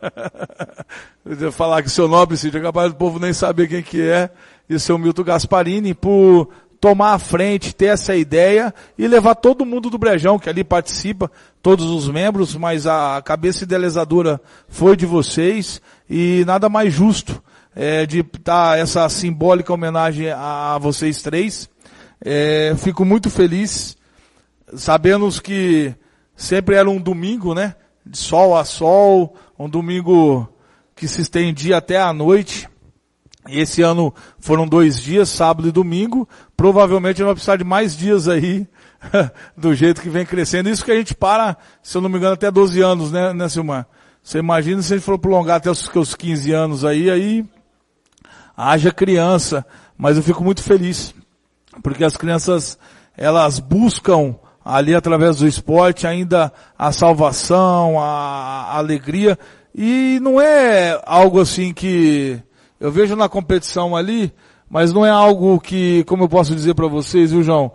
Speaker 2: falar que seu nome Piscite, é capaz do povo nem saber quem que é, e seu Milton Gasparini, por tomar a frente, ter essa ideia e levar todo mundo do Brejão, que ali participa, todos os membros, mas a cabeça idealizadora foi de vocês, e nada mais justo de dar essa simbólica homenagem a vocês 3. Fico muito feliz, sabemos que sempre era um domingo, né? De sol a sol, um domingo que se estendia até a noite. E esse ano foram 2 dias, sábado e domingo. Provavelmente vai precisar de mais dias aí, do jeito que vem crescendo. Isso que a gente para, se eu não me engano, até 12 anos, né, Silmar? Você imagina se a gente for prolongar até os 15 anos aí haja criança. Mas eu fico muito feliz, porque as crianças, elas buscam ali através do esporte ainda a salvação, a alegria. E não é algo assim que eu vejo na competição ali, mas não é algo que, como eu posso dizer para vocês, viu, João?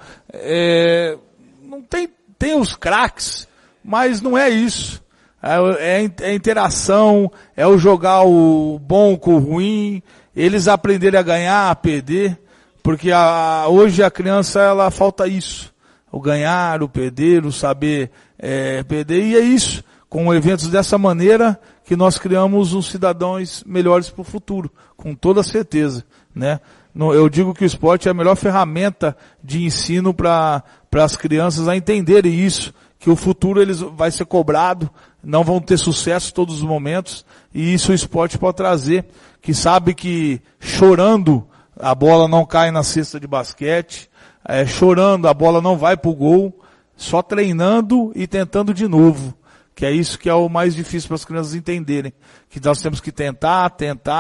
Speaker 2: Não tem os craques, mas não é isso. É interação, é o jogar o bom com o ruim, eles aprenderem a ganhar, a perder, porque hoje a criança, ela falta isso. O ganhar, o perder, o saber perder, e é isso. Com eventos dessa maneira que nós criamos uns cidadãos melhores para o futuro, com toda certeza, né? Eu digo que o esporte é a melhor ferramenta de ensino para as crianças a entenderem isso, que o futuro vai ser cobrado, não vão ter sucesso todos os momentos, e isso o esporte pode trazer, que sabe que chorando a bola não cai na cesta de basquete, chorando a bola não vai para o gol, só treinando e tentando de novo. Que é isso que é o mais difícil para as crianças entenderem. Que nós temos que tentar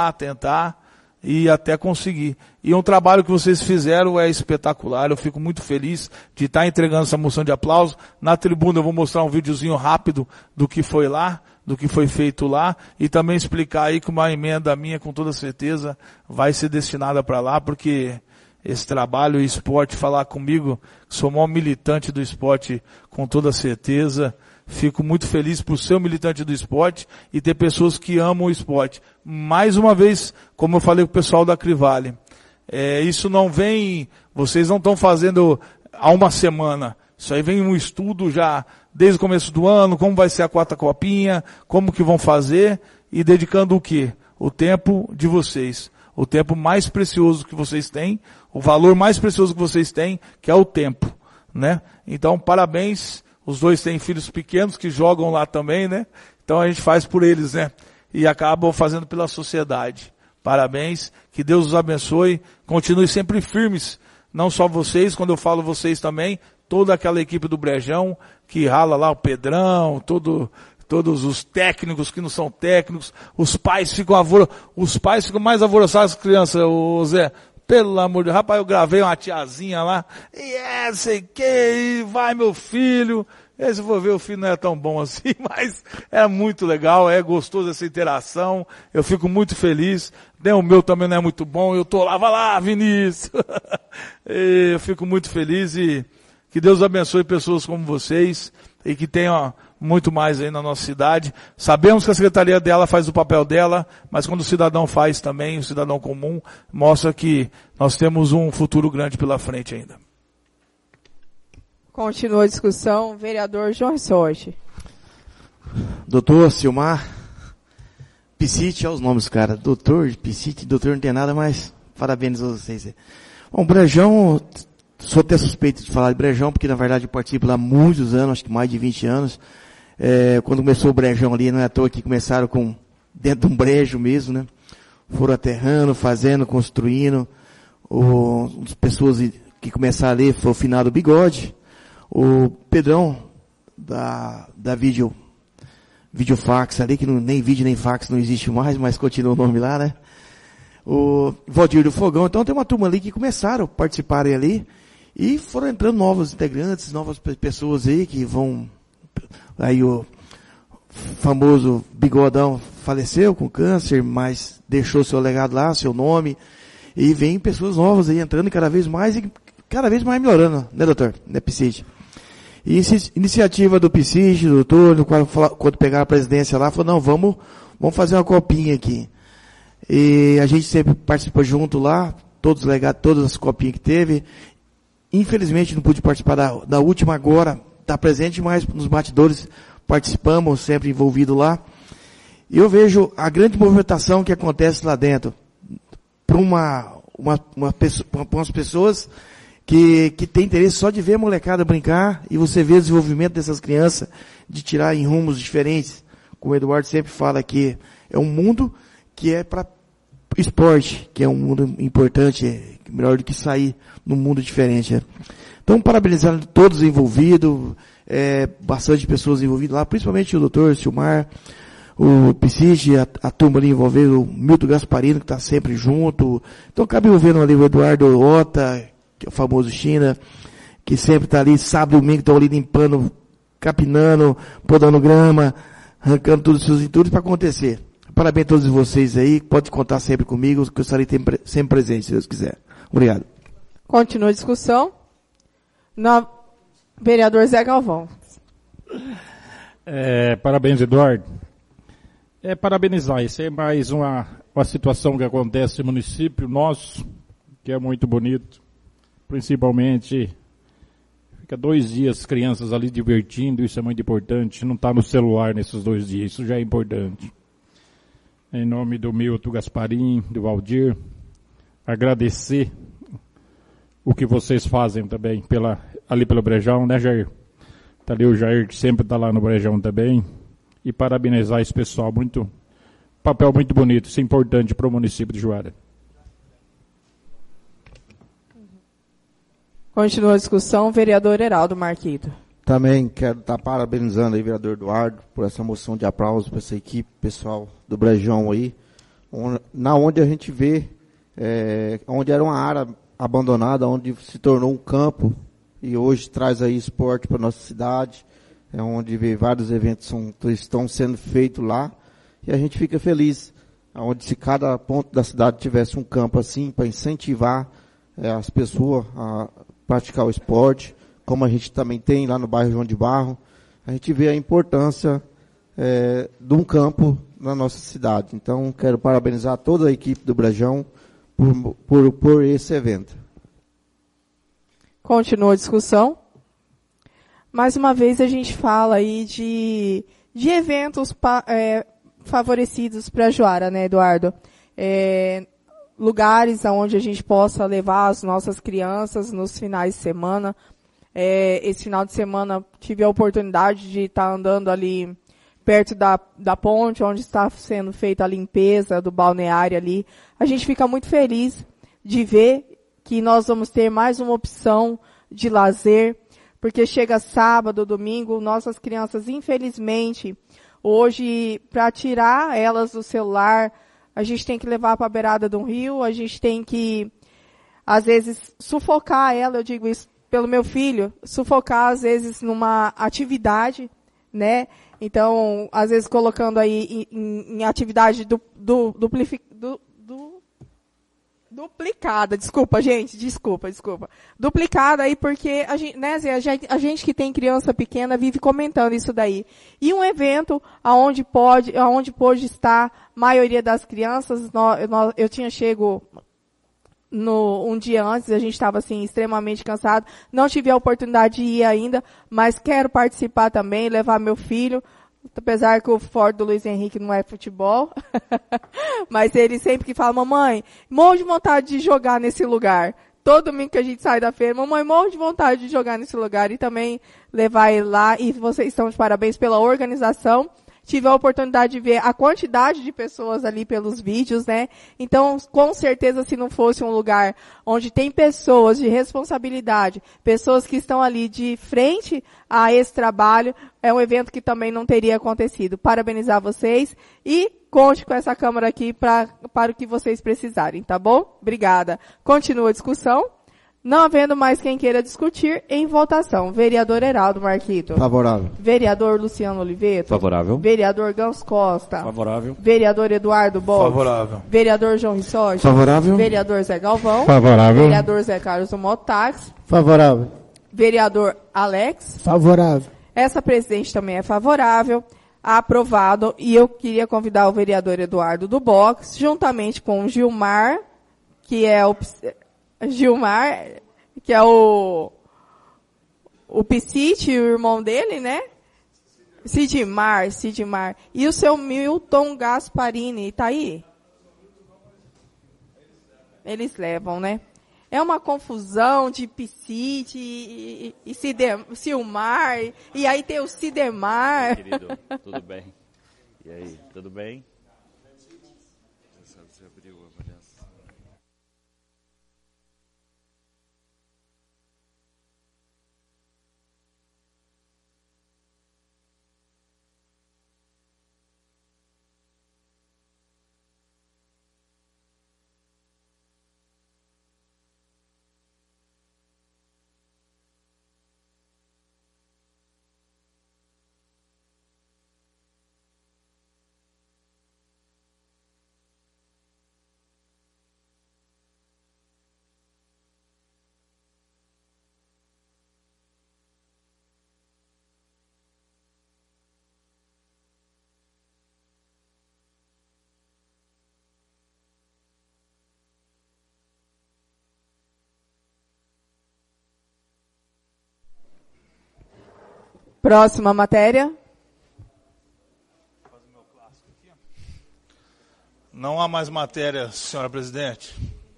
Speaker 2: e até conseguir. E um trabalho que vocês fizeram é espetacular. Eu fico muito feliz de estar entregando essa moção de aplauso. Na tribuna eu vou mostrar um videozinho rápido do que foi lá, do que foi feito lá. E também explicar aí que uma emenda minha, com toda certeza, vai ser destinada para lá, porque esse trabalho, o esporte, falar comigo, sou o maior militante do esporte, com toda certeza. Fico muito feliz por ser um militante do esporte e ter pessoas que amam o esporte. Mais uma vez, como eu falei com o pessoal da Crivale, isso não vem, vocês não estão fazendo há uma semana. Isso aí vem um estudo já desde o começo do ano, como vai ser a 4ª copinha, como que vão fazer, e dedicando o quê? O tempo de vocês. O tempo mais precioso que vocês têm, o valor mais precioso que vocês têm, que é o tempo, né? Então, parabéns. Os 2 têm filhos pequenos que jogam lá também, né? Então a gente faz por eles, né? E acabam fazendo pela sociedade. Parabéns, que Deus os abençoe, continue sempre firmes. Não só vocês, quando eu falo vocês também, toda aquela equipe do Brejão, que rala lá o Pedrão, todos os técnicos que não são técnicos, os pais ficam mais alvoroçados que as crianças, o Zé. Pelo amor de Deus, rapaz, eu gravei uma tiazinha lá, sei que, vai meu filho, se for ver o filho não é tão bom assim, mas é muito legal, é gostoso essa interação, eu fico muito feliz, o meu também não é muito bom, eu tô lá, vai lá Vinícius, eu fico muito feliz e que Deus abençoe pessoas como vocês e que tenham muito mais aí na nossa cidade. Sabemos que a secretaria dela faz o papel dela, mas quando o cidadão faz também, o cidadão comum, mostra que nós temos um futuro grande pela frente ainda.
Speaker 1: Continua a discussão, vereador João Sorte.
Speaker 4: Doutor Silmar, Piscite, olha os nomes, cara. Doutor, Piscite, doutor não tem nada, mas parabéns a vocês. Bom, Brejão, sou até suspeito de falar de Brejão, porque na verdade eu participo lá há muitos anos, acho que mais de 20 anos. Quando começou o Brejão ali, não é à toa que começaram dentro de um brejo mesmo, né? Foram aterrando, fazendo, construindo. As pessoas que começaram ali foi o finado Bigode. O Pedrão, da Videofax ali, que nem vídeo nem fax não existe mais, mas continua o nome lá, né? O Valdir do Fogão. Então tem uma turma ali que começaram a participarem ali e foram entrando novos integrantes, novas pessoas aí que vão... Aí o famoso Bigodão faleceu com câncer, mas deixou seu legado lá, seu nome, e vem pessoas novas aí entrando cada vez mais melhorando, né, doutor? Né, Piscite? E iniciativa do Piscite, do doutor, quando pegaram a presidência lá, falou, não, vamos fazer uma copinha aqui. E a gente sempre participou junto lá, todos os legados, todas as copinhas que teve. Infelizmente não pude participar da última agora, está presente, mas nos batidores participamos, sempre envolvido lá. E eu vejo a grande movimentação que acontece lá dentro, para umas pessoas que tem interesse só de ver a molecada brincar, e você vê o desenvolvimento dessas crianças, de tirar em rumos diferentes. Como o Eduardo sempre fala aqui, é um mundo que é para esporte, que é um mundo importante, melhor do que sair num mundo diferente. Né? Então, parabenizar todos envolvidos, bastante pessoas envolvidas lá, principalmente o doutor Silmar, o Piscite, a turma ali envolvendo, o Milton Gasparino, que está sempre junto. Então, acaba envolvendo ali o Eduardo Ota, que é o famoso China, que sempre está ali, sábado e domingo, estão ali limpando, capinando, podando grama, arrancando todos os seus entulhos para acontecer. Parabéns a todos vocês aí, pode contar sempre comigo, que eu estarei sempre presente, se Deus quiser. Obrigado.
Speaker 1: Continua a discussão. Vereador Zé Galvão.
Speaker 6: Parabéns, Eduardo. Parabenizar, isso é mais uma situação que acontece no município nosso, que é muito bonito. Principalmente, fica 2 dias crianças ali divertindo, isso é muito importante. Não está no celular nesses 2 dias, isso já é importante. Em nome do Milton Gasparim, do Valdir, agradecer o que vocês fazem também ali pelo Brejão, né, Jair? Tá ali o Jair, que sempre está lá no Brejão também. E parabenizar esse pessoal, papel muito bonito, isso é importante para o município de Juara.
Speaker 1: Continua a discussão, vereador Heraldo Marquito.
Speaker 7: Também quero estar parabenizando aí o vereador Eduardo por essa moção de aplauso para essa equipe, pessoal do Brejão aí, onde a gente vê, onde era uma área abandonada, onde se tornou um campo, e hoje traz aí esporte para nossa cidade, onde vê vários eventos estão sendo feitos lá, e a gente fica feliz, onde se cada ponto da cidade tivesse um campo assim, para incentivar as pessoas a praticar o esporte, como a gente também tem lá no bairro João de Barro, a gente vê a importância de um campo na nossa cidade. Então, quero parabenizar toda a equipe do Brejão por esse evento.
Speaker 1: Continua a discussão. Mais uma vez a gente fala aí de eventos favorecidos para Juara, né, Eduardo? Lugares onde a gente possa levar as nossas crianças nos finais de semana. Esse final de semana tive a oportunidade de estar andando ali perto da ponte, onde está sendo feita a limpeza do balneário ali. A gente fica muito feliz de ver que nós vamos ter mais uma opção de lazer, porque chega sábado, domingo, nossas crianças, infelizmente, hoje, para tirar elas do celular, a gente tem que levar para a beirada de um rio, a gente tem que, às vezes, sufocar ela, eu digo isso pelo meu filho, sufocar, às vezes, numa atividade, né? Então, às vezes, colocando aí em atividade duplicada, desculpa, gente, desculpa. Duplicada aí porque a gente, né, a gente que tem criança pequena vive comentando isso daí. E um evento aonde pode estar a maioria das crianças, eu tinha chego um dia antes, a gente estava assim extremamente cansado, não tive a oportunidade de ir ainda, mas quero participar também, levar meu filho. Apesar que o forte do Luiz Henrique não é futebol, mas ele sempre que fala, mamãe, morro de vontade de jogar nesse lugar. Todo domingo que a gente sai da feira, mamãe, morro de vontade de jogar nesse lugar. E também levar ele lá, e vocês estão de parabéns pela organização. tive a oportunidade de ver a quantidade de pessoas ali pelos vídeos, né? Então, com certeza, se não fosse um lugar onde tem pessoas de responsabilidade, pessoas que estão ali de frente a esse trabalho, é um evento que também não teria acontecido. Parabenizar vocês e conte com essa Câmara aqui para o que vocês precisarem, tá bom? Obrigada. Continua a discussão. Não havendo mais quem queira discutir, em votação. Vereador Heraldo Marquito.
Speaker 7: Favorável.
Speaker 1: Vereador Luciano Oliveto.
Speaker 3: Favorável.
Speaker 1: Vereador Gans Costa.
Speaker 3: Favorável.
Speaker 1: Vereador Eduardo Box.
Speaker 2: Favorável.
Speaker 1: Vereador João Rissotti.
Speaker 4: Favorável.
Speaker 1: Vereador Zé Galvão.
Speaker 6: Favorável.
Speaker 1: Vereador Zé Carlos do Mototáxi.
Speaker 8: Favorável.
Speaker 1: Vereador Alex.
Speaker 5: Favorável.
Speaker 1: Essa presidente também é favorável. Aprovado. E eu queria convidar o vereador Eduardo do Box, juntamente com o Gilmar, que é o Piscite, o irmão dele, né? Sidmar. E o seu Milton Gasparini, tá aí? Eles levam, né? É uma confusão de Piscite e Silmar, e aí tem o Sidemar.
Speaker 3: Querido, tudo bem? E aí, tudo bem? Você abriu a avaliação.
Speaker 1: Próxima matéria.
Speaker 2: Não há mais matéria, senhora presidente.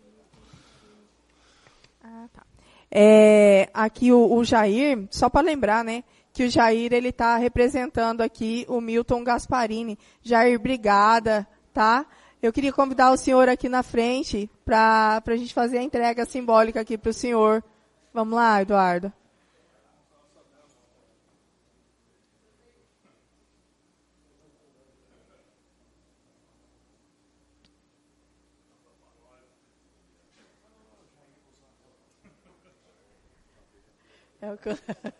Speaker 1: Tá. Aqui o Jair, só para lembrar, né, que o Jair ele está representando aqui o Milton Gasparini. Jair, obrigada, tá? Eu queria convidar o senhor aqui na frente para a gente fazer a entrega simbólica aqui para o senhor. Vamos lá, Eduardo. É o que...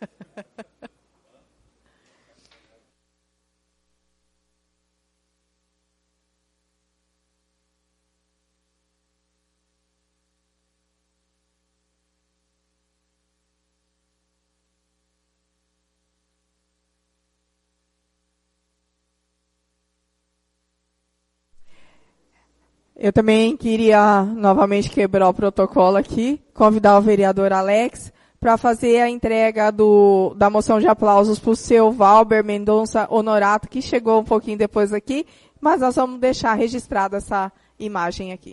Speaker 1: Eu também queria novamente quebrar o protocolo aqui, convidar o vereador Alex para fazer a entrega da moção de aplausos para o seu Valber Mendonça Honorato, que chegou um pouquinho depois aqui, mas nós vamos deixar registrada essa imagem aqui.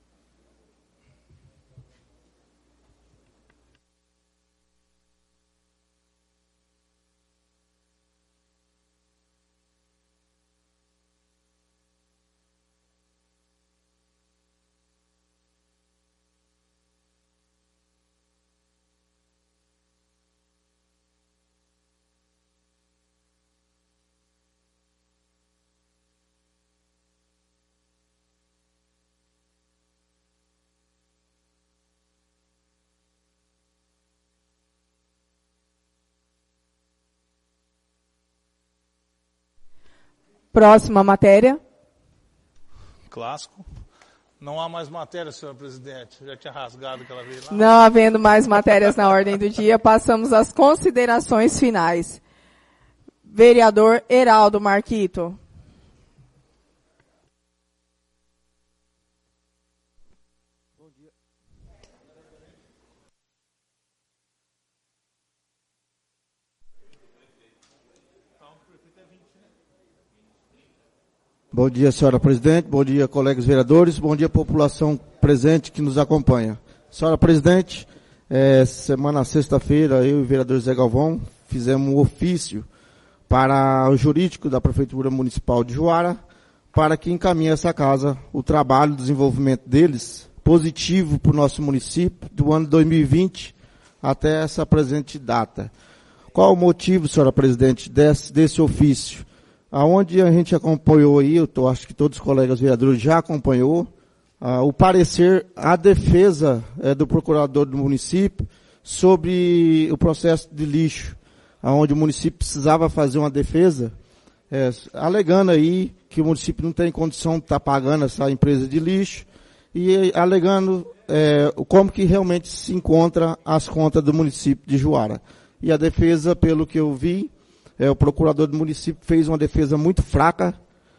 Speaker 1: Próxima matéria.
Speaker 2: Clássico. Não há mais matéria, senhor presidente. Eu já tinha rasgado aquela vez lá.
Speaker 1: Não havendo mais matérias na ordem do dia, passamos às considerações finais. Vereador Heraldo Marquito.
Speaker 7: Bom dia, senhora presidente. Bom dia, colegas vereadores. Bom dia, população presente que nos acompanha. Senhora presidente, sexta-feira, eu e o vereador Zé Galvão fizemos um ofício para o jurídico da Prefeitura Municipal de Juara, para que encaminhe essa casa o trabalho, o desenvolvimento deles, positivo para o nosso município, do ano 2020 até essa presente data. Qual o motivo, senhora presidente, desse ofício? Aonde a gente acompanhou aí, acho que todos os colegas vereadores já acompanhou, o parecer, a defesa do procurador do município sobre o processo de lixo, onde o município precisava fazer uma defesa, alegando aí que o município não tem condição de estar pagando essa empresa de lixo e alegando como que realmente se encontra as contas do município de Juara. E a defesa, pelo que eu vi, o procurador do município fez uma defesa muito fraca,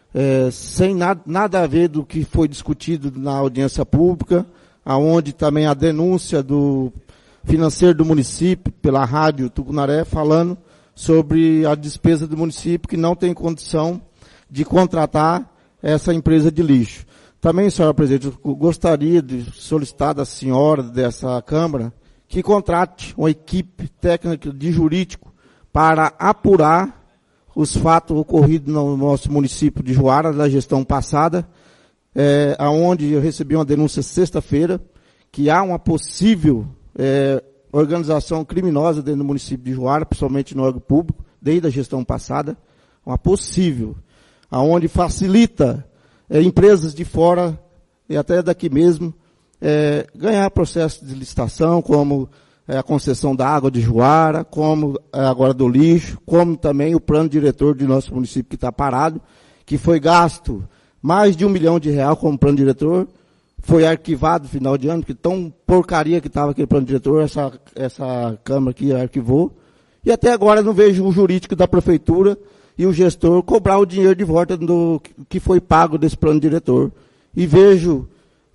Speaker 7: sem nada a ver do que foi discutido na audiência pública, aonde também a denúncia do financeiro do município, pela rádio Tucunaré, falando sobre a despesa do município que não tem condição de contratar essa empresa de lixo. Também, senhora presidente, eu gostaria de solicitar da senhora dessa Câmara que contrate uma equipe técnica de jurídico para apurar os fatos ocorridos no nosso município de Juara, da gestão passada, aonde eu recebi uma denúncia sexta-feira, que há uma possível organização criminosa dentro do município de Juara, principalmente no órgão público, desde a gestão passada, uma possível, aonde facilita empresas de fora e até daqui mesmo ganhar processo de licitação, como a concessão da água de Juara, como agora do lixo, como também o plano diretor de nosso município que está parado, que foi gasto mais de R$1 milhão como plano diretor, foi arquivado no final de ano, que tão porcaria que estava aquele plano diretor, essa Câmara aqui arquivou, e até agora não vejo o jurídico da Prefeitura e o gestor cobrar o dinheiro de volta do que foi pago desse plano diretor. E vejo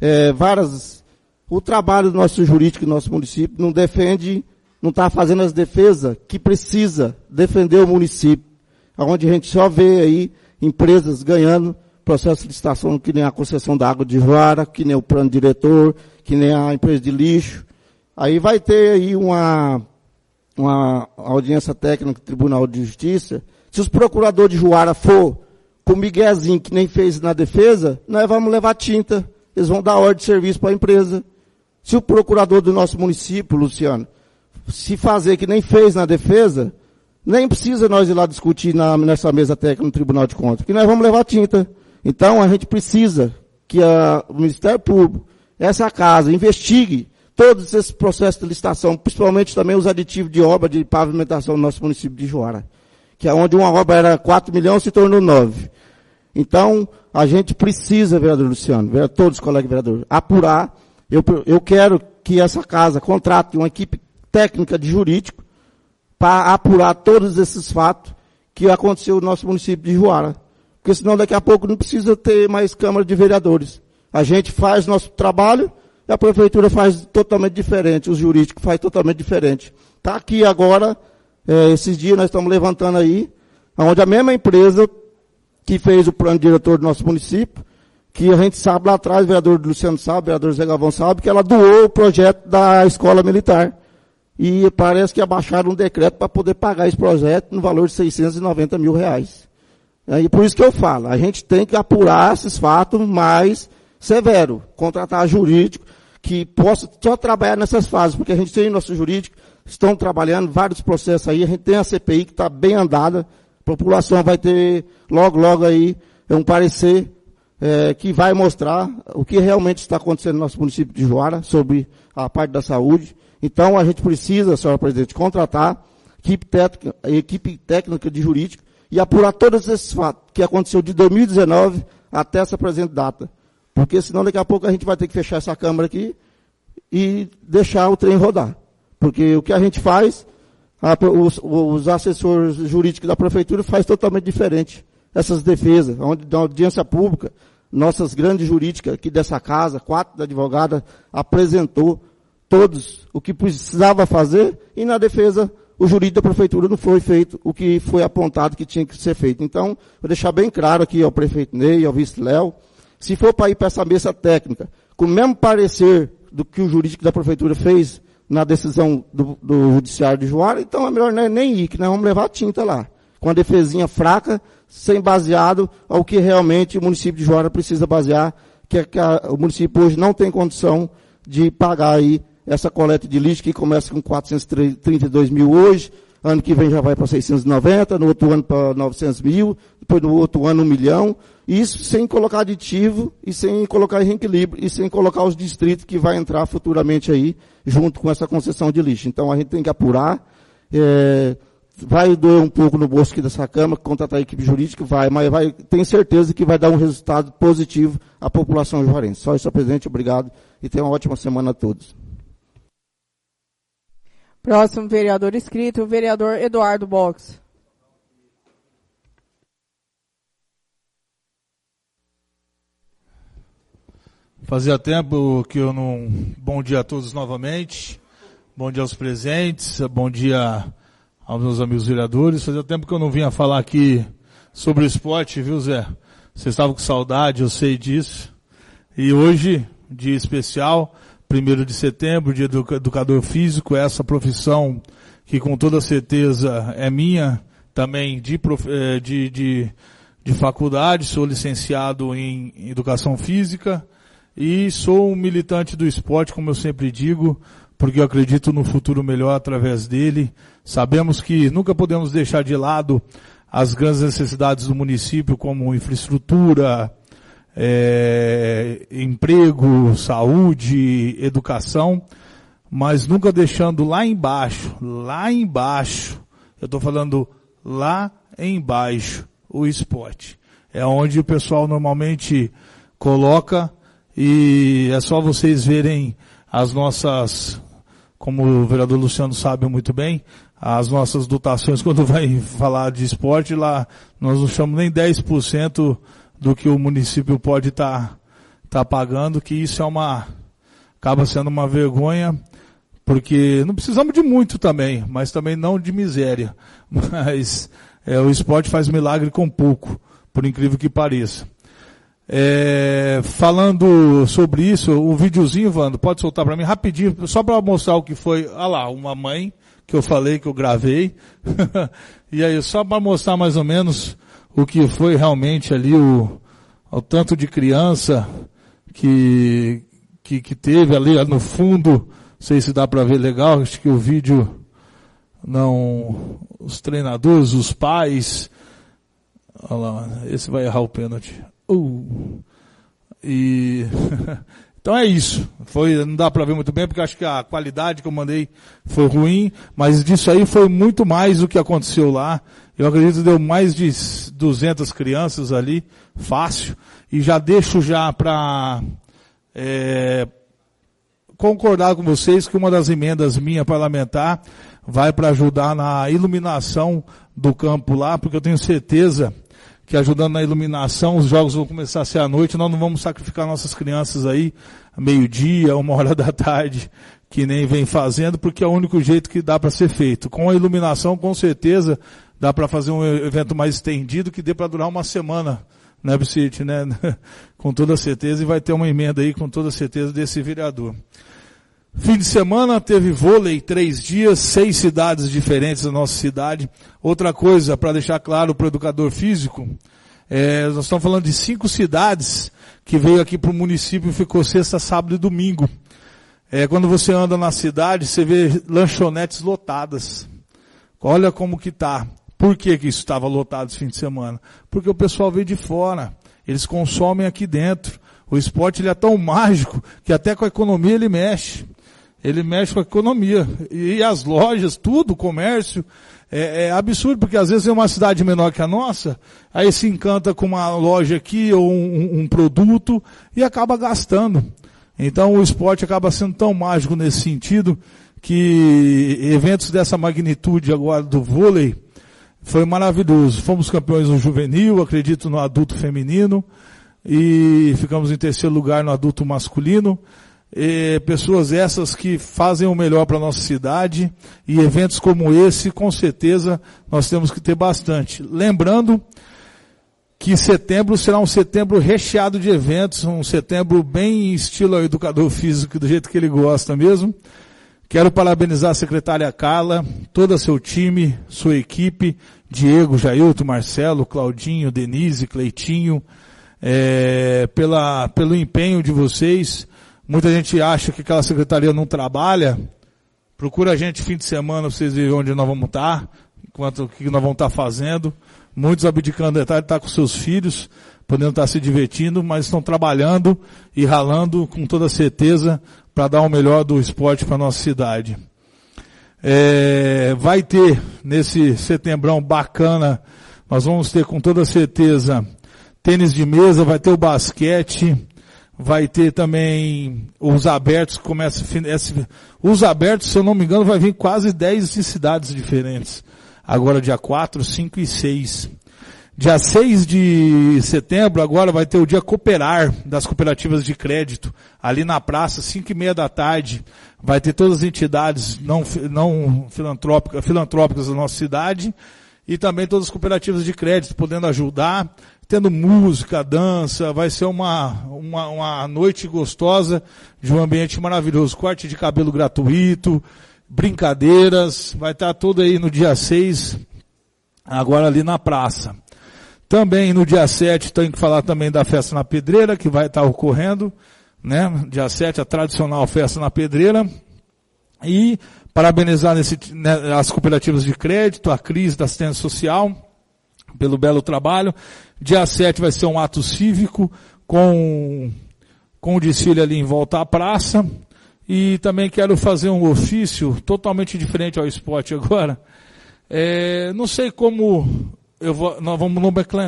Speaker 7: o trabalho do nosso jurídico do nosso município não defende, não está fazendo as defesas que precisa defender o município, onde a gente só vê aí empresas ganhando processo de licitação, que nem a concessão da água de Juara, que nem o plano diretor, que nem a empresa de lixo. Aí vai ter aí uma audiência técnica do Tribunal de Justiça. Se os procuradores de Juara for com o miguezinho que nem fez na defesa, nós vamos levar tinta. Eles vão dar ordem de serviço para a empresa. Se o procurador do nosso município, Luciano, se fazer que nem fez na defesa, nem precisa nós ir lá discutir nessa mesa técnica no Tribunal de Contas, porque nós vamos levar tinta. Então a gente precisa que o Ministério Público, essa casa, investigue todos esses processos de licitação, principalmente também os aditivos de obra de pavimentação no nosso município de Juara, que é onde uma obra era 4 milhões se tornou 9. Então, a gente precisa, vereador Luciano, todos os colegas vereadores, apurar. Eu quero que essa casa contrate uma equipe técnica de jurídico para apurar todos esses fatos que aconteceu no nosso município de Juara. Porque senão daqui a pouco não precisa ter mais Câmara de Vereadores. A gente faz nosso trabalho e a Prefeitura faz totalmente diferente, os jurídicos fazem totalmente diferente. Está aqui agora, esses dias nós estamos levantando aí, onde a mesma empresa que fez o plano diretor do nosso município, que a gente sabe lá atrás, o vereador Luciano sabe, o vereador Zé Galvão sabe, que ela doou o projeto da escola militar. E parece que abaixaram um decreto para poder pagar esse projeto no valor de R$690 mil. E por isso que eu falo, a gente tem que apurar esses fatos mais severo, contratar jurídico que possa só trabalhar nessas fases, porque a gente tem nossos jurídicos, estão trabalhando vários processos aí, a gente tem a CPI que está bem andada, a população vai ter logo aí um parecer que vai mostrar o que realmente está acontecendo no nosso município de Juara sobre a parte da saúde. Então a gente precisa, senhora presidente, contratar equipe técnica de jurídico e apurar todos esses fatos que aconteceu de 2019 até essa presente data. Porque senão daqui a pouco a gente vai ter que fechar essa Câmara aqui e deixar o trem rodar. Porque o que a gente faz, os assessores jurídicos da Prefeitura faz totalmente diferente. Essas defesas, onde na audiência pública, nossas grandes jurídicas aqui dessa casa, 4 advogadas, apresentou todos o que precisava fazer e na defesa o jurídico da Prefeitura não foi feito o que foi apontado que tinha que ser feito. Então, vou deixar bem claro aqui ao prefeito Ney, ao vice-Léo, se for para ir para essa mesa técnica, com o mesmo parecer do que o jurídico da Prefeitura fez na decisão do Judiciário de Juara, então é melhor nem ir, que nós vamos levar tinta lá. com a defesinha fraca, sem baseado ao que realmente o município de Juara precisa basear, o município hoje não tem condição de pagar aí essa coleta de lixo que começa com 432 mil hoje, ano que vem já vai para 690, no outro ano para 900 mil, depois no outro ano 1 milhão, isso sem colocar aditivo e sem colocar em reequilíbrio e sem colocar os distritos que vai entrar futuramente aí, junto com essa concessão de lixo. Então a gente tem que apurar, vai doer um pouco no bolso aqui dessa Câmara, contratar a equipe jurídica, mas tenho certeza que vai dar um resultado positivo à população juarense. Só isso, presidente, obrigado e tenha uma ótima semana a todos.
Speaker 1: Próximo vereador inscrito, o vereador Eduardo Box.
Speaker 2: Fazia tempo que eu não... Bom dia a todos novamente. Bom dia aos presentes. Bom dia aos meus amigos vereadores. Fazia tempo que eu não vinha falar aqui sobre o esporte, viu, Zé? Vocês estavam com saudade, eu sei disso. E hoje, dia especial, 1º de setembro, dia do educador físico, essa profissão que com toda certeza é minha, também de faculdade, sou licenciado em educação física e sou um militante do esporte, como eu sempre digo, porque eu acredito no futuro melhor através dele. Sabemos que nunca podemos deixar de lado as grandes necessidades do município, como infraestrutura, emprego, saúde, educação, mas nunca deixando lá embaixo, eu estou falando lá embaixo, o esporte. É onde o pessoal normalmente coloca e é só vocês verem as nossas, como o vereador Luciano sabe muito bem, as nossas dotações quando vai falar de esporte, lá nós não chamamos nem 10% do que o município pode estar pagando, que isso acaba sendo uma vergonha, porque não precisamos de muito também, mas também não de miséria. Mas o esporte faz milagre com pouco, por incrível que pareça. Falando sobre isso, o videozinho, Wando, pode soltar para mim rapidinho, só para mostrar o que foi, uma mãe que eu falei, que eu gravei, e aí só para mostrar mais ou menos o que foi realmente ali o tanto de criança que teve ali no fundo, não sei se dá para ver legal, acho que o vídeo não, os treinadores, os pais, olha lá, esse vai errar o pênalti. Então é isso. Não dá para ver muito bem, porque acho que a qualidade que eu mandei foi ruim, mas disso aí foi muito mais o que aconteceu lá. Eu acredito que deu mais de 200 crianças ali, fácil, e já deixo para concordar com vocês que uma das emendas minha parlamentar vai para ajudar na iluminação do campo lá, porque eu tenho certeza que ajudando na iluminação, os jogos vão começar a ser à noite, nós não vamos sacrificar nossas crianças aí, meio-dia, 1h da tarde, que nem vem fazendo, porque é o único jeito que dá para ser feito. Com a iluminação, com certeza, dá para fazer um evento mais estendido, que dê para durar uma semana, né, Vicente, né? Com toda certeza, e vai ter uma emenda aí, com toda certeza, desse vereador. Fim de semana teve vôlei, 3 dias, 6 cidades diferentes da nossa cidade. Outra coisa, para deixar claro para o educador físico, nós estamos falando de 5 cidades que veio aqui para o município e ficou sexta, sábado e domingo. Quando você anda na cidade, você vê lanchonetes lotadas. Olha como que tá. Por que isso estava lotado esse fim de semana? Porque o pessoal veio de fora. Eles consomem aqui dentro. O esporte ele é tão mágico que até com a economia ele mexe. Ele mexe com a economia. E as lojas, tudo, o comércio, é absurdo, porque às vezes é uma cidade menor que a nossa, aí se encanta com uma loja aqui ou um produto e acaba gastando. Então o esporte acaba sendo tão mágico nesse sentido que eventos dessa magnitude agora do vôlei foi maravilhoso. Fomos campeões no juvenil, acredito no adulto feminino, e ficamos em 3º lugar no adulto masculino. Pessoas essas que fazem o melhor para a nossa cidade, e eventos como esse, com certeza, nós temos que ter bastante. Lembrando que setembro será um setembro recheado de eventos, um setembro bem estilo educador físico, do jeito que ele gosta mesmo. Quero parabenizar a secretária Carla, todo o seu time, sua equipe, Diego, Jailton, Marcelo, Claudinho, Denise, Cleitinho, pelo empenho de vocês. Muita gente acha que aquela secretaria não trabalha. Procura a gente fim de semana pra vocês verem onde nós vamos estar, o que nós vamos estar fazendo. Muitos abdicando de estar com seus filhos, podendo estar se divertindo, mas estão trabalhando e ralando com toda certeza para dar o melhor do esporte para a nossa cidade. Vai ter nesse setembrão bacana, nós vamos ter com toda certeza tênis de mesa, vai ter o basquete, vai ter também os abertos, os abertos, se eu não me engano, vai vir quase 10 em cidades diferentes. Agora dia 4, 5 e 6. Dia 6 de setembro, agora vai ter o dia Cooperar das cooperativas de crédito, ali na praça, 5:30 da tarde. Vai ter todas as entidades não filantrópicas da nossa cidade e também todas as cooperativas de crédito podendo ajudar, tendo música, dança, vai ser uma noite gostosa de um ambiente maravilhoso, corte de cabelo gratuito, brincadeiras, vai estar tudo aí no dia 6, agora ali na praça. Também no dia 7 tem que falar também da Festa na Pedreira, que vai estar ocorrendo, né? Dia 7, a tradicional Festa na Pedreira. E parabenizar as cooperativas de crédito, a Cris da Assistência Social, pelo belo trabalho. Dia 7 vai ser um ato cívico com o desfile ali em volta à praça. E também quero fazer um ofício totalmente diferente ao esporte agora. Não sei como nós vamos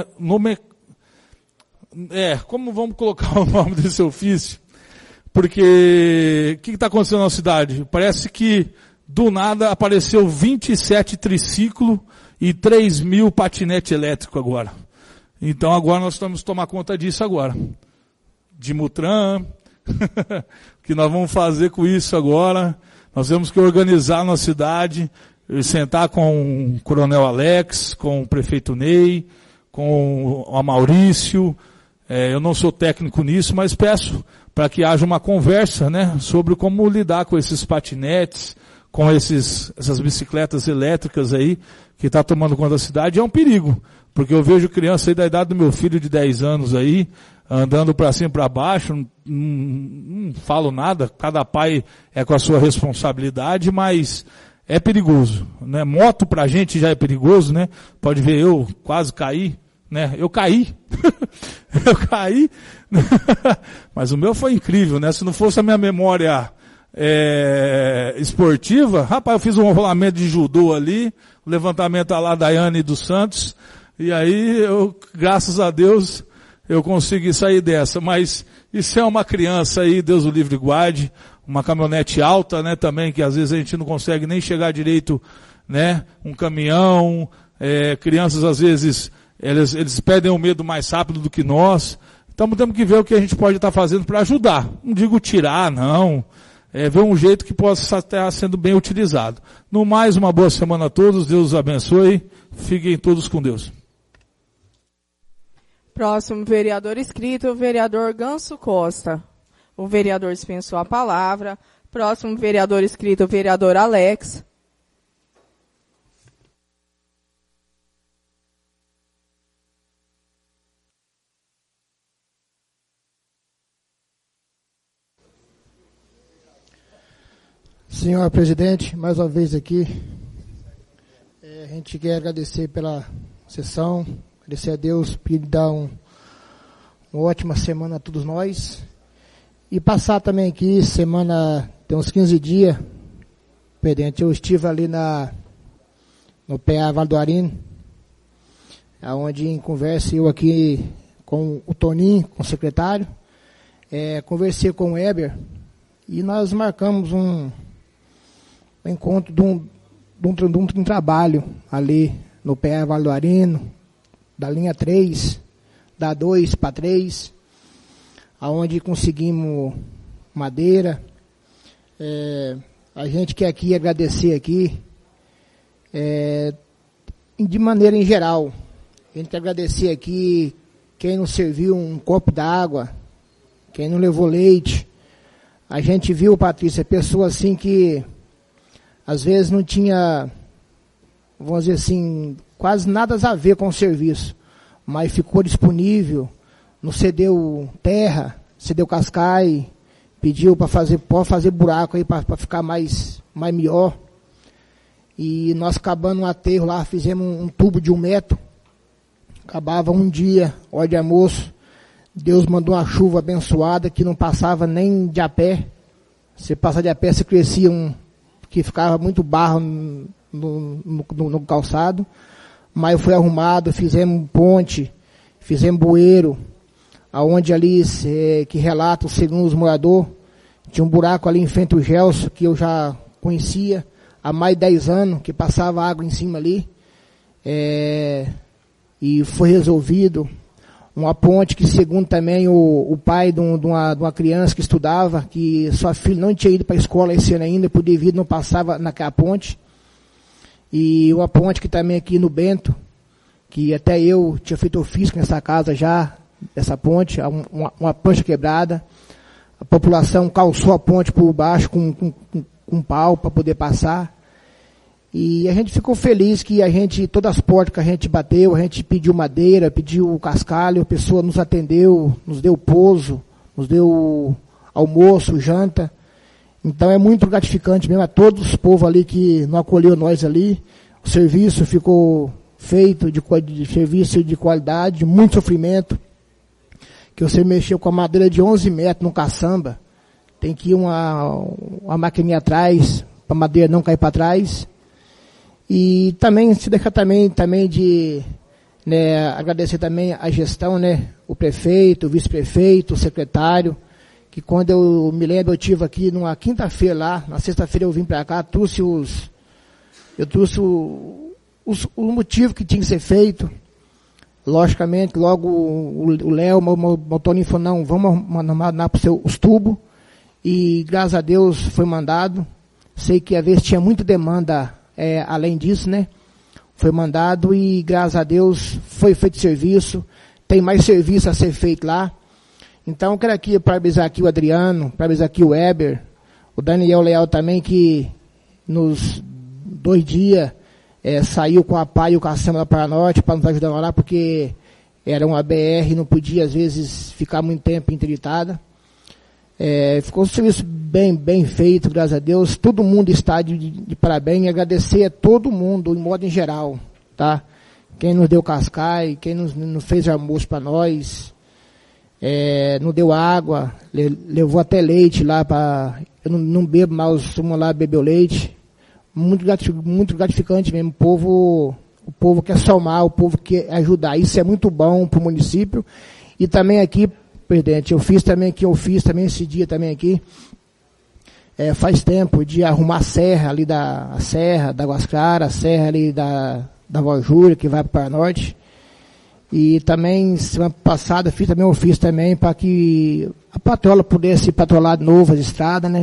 Speaker 2: como vamos colocar o nome desse ofício, porque o que está acontecendo na cidade? Parece que do nada apareceu 27 triciclo e 3.000 patinete elétrico agora. Então agora nós temos que tomar conta disso agora. De Mutran, o que nós vamos fazer com isso agora? Nós temos que organizar a nossa cidade, sentar com o Coronel Alex, com o Prefeito Ney, com o Maurício. Eu não sou técnico nisso, mas peço para que haja uma conversa, né, sobre como lidar com esses patinetes, com essas bicicletas elétricas aí, que está tomando conta da cidade. É um perigo, porque eu vejo criança aí da idade do meu filho de 10 anos aí, andando para cima e para baixo, não falo nada, cada pai é com a sua responsabilidade, mas é perigoso, né? Moto pra gente já é perigoso, né? Pode ver, eu quase caí, né? Eu caí, mas o meu foi incrível, né? Se não fosse a minha memória esportiva, rapaz, eu fiz um rolamento de judô ali, levantamento lá da Daiane dos Santos, e aí graças a Deus, eu consegui sair dessa, mas isso é uma criança aí, Deus o livre e guarde, uma caminhonete alta, né, também, que às vezes a gente não consegue nem chegar direito, né, um caminhão, crianças às vezes, eles perdem o medo mais rápido do que nós, então temos que ver o que a gente pode estar fazendo para ajudar, não digo tirar, não, ver um jeito que possa estar sendo bem utilizado. No mais, uma boa semana a todos, Deus os abençoe, fiquem todos com Deus.
Speaker 1: Próximo vereador inscrito, o vereador Ganso Costa. O vereador dispensou a palavra. Próximo vereador inscrito, o vereador Alex.
Speaker 5: Senhor presidente, mais uma vez aqui, a gente quer agradecer pela sessão, agradecer a Deus por dar uma ótima semana a todos nós. E passar também aqui, semana, tem uns 15 dias, presidente, eu estive ali no PA Vale do Arino, onde em conversa eu aqui com o Toninho, com o secretário, conversei com o Weber, e nós marcamos um encontro de um trabalho ali no PA Vale do Arino, da linha 3, da 2 para 3, aonde conseguimos madeira. A gente quer aqui agradecer aqui, de maneira em geral. A gente quer agradecer aqui quem nos serviu um copo d'água, quem não levou leite. A gente viu, Patrícia, pessoas assim que às vezes não tinha vamos dizer assim, quase nada a ver com o serviço, mas ficou disponível, não cedeu terra, cedeu cascai, pediu para fazer buraco aí para ficar mais melhor. E nós acabando um aterro lá, fizemos um tubo de 1 metro, acabava um dia, hora de almoço, Deus mandou uma chuva abençoada que não passava nem de a pé. Se passar de a pé, se crescia que ficava muito barro no calçado, mas foi arrumado, fizemos ponte, fizemos bueiro, aonde ali, que relata, segundo os moradores, tinha um buraco ali em frente ao Gelson, que eu já conhecia há mais de 10 anos, que passava água em cima ali, e foi resolvido. Uma ponte que, segundo também o pai de uma criança que estudava, que sua filha não tinha ido para a escola esse ano ainda, por devido não passava naquela ponte. E uma ponte que também aqui no Bento, que até eu tinha feito ofício nessa casa já, essa ponte, uma ponte quebrada. A população calçou a ponte por baixo com pau para poder passar. E a gente ficou feliz que todas as portas que a gente bateu, a gente pediu madeira, pediu cascalho, a pessoa nos atendeu, nos deu pouso, nos deu almoço, janta. Então é muito gratificante mesmo a todos os povos ali que não acolheu nós ali. O serviço ficou feito de serviço de qualidade, de muito sofrimento. Que você mexeu com a madeira de 11 metros no caçamba, tem que ir uma maquininha atrás, para a madeira não cair para trás. E também, se deixar também de agradecer também a gestão, o prefeito, o vice-prefeito, o secretário, que quando eu me lembro, eu estive aqui numa quinta-feira lá, na sexta-feira eu vim para cá, trouxe o motivo que tinha que ser feito. Logicamente, logo o Léo, o Toninho falou, não, vamos mandar para os tubos, e graças a Deus foi mandado. Sei que às vezes tinha muita demanda além disso, foi mandado e graças a Deus foi feito serviço, tem mais serviço a ser feito lá. Então eu quero aqui parabenizar aqui o Adriano, parabenizar aqui o Weber, o Daniel Leal também, que nos 2 dias saiu com a pá e o caçamba lá para norte para nos ajudar lá, porque era uma BR, não podia às vezes ficar muito tempo interditada. Ficou um serviço bem feito, graças a Deus. Todo mundo está de parabéns, e agradecer a todo mundo, em modo em geral, tá? Quem nos deu cascai, quem nos fez almoço para nós, nos deu água, levou até leite lá para... Eu não bebo, mas vamos lá beber o leite. Muito gratificante mesmo. O povo quer somar, o povo quer ajudar. Isso é muito bom para o município. E também aqui, presidente, eu fiz também esse dia também aqui, faz tempo de arrumar a serra ali da Águas Claras, a serra ali da Vó Júlia, que vai para o Norte. E também, semana passada, fiz também um ofício também para que a patrola pudesse patrolar de novo as estradas,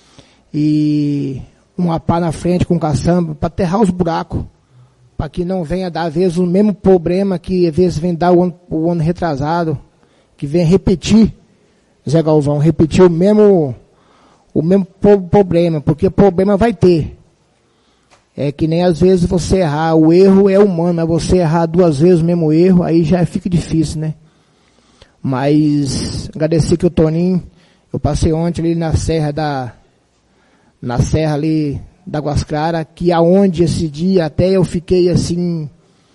Speaker 5: E uma pá na frente com caçamba, para aterrar os buracos, para que não venha dar, às vezes, o mesmo problema que, às vezes, vem dar o ano retrasado, que vem repetir, Zé Galvão, repetir o mesmo problema, porque problema vai ter. É que nem às vezes você errar, o erro é humano, mas você errar 2 vezes o mesmo erro, aí já fica difícil, Mas, agradecer que o Toninho, eu passei ontem ali na serra ali da Águas Claras, que aonde esse dia até eu fiquei assim,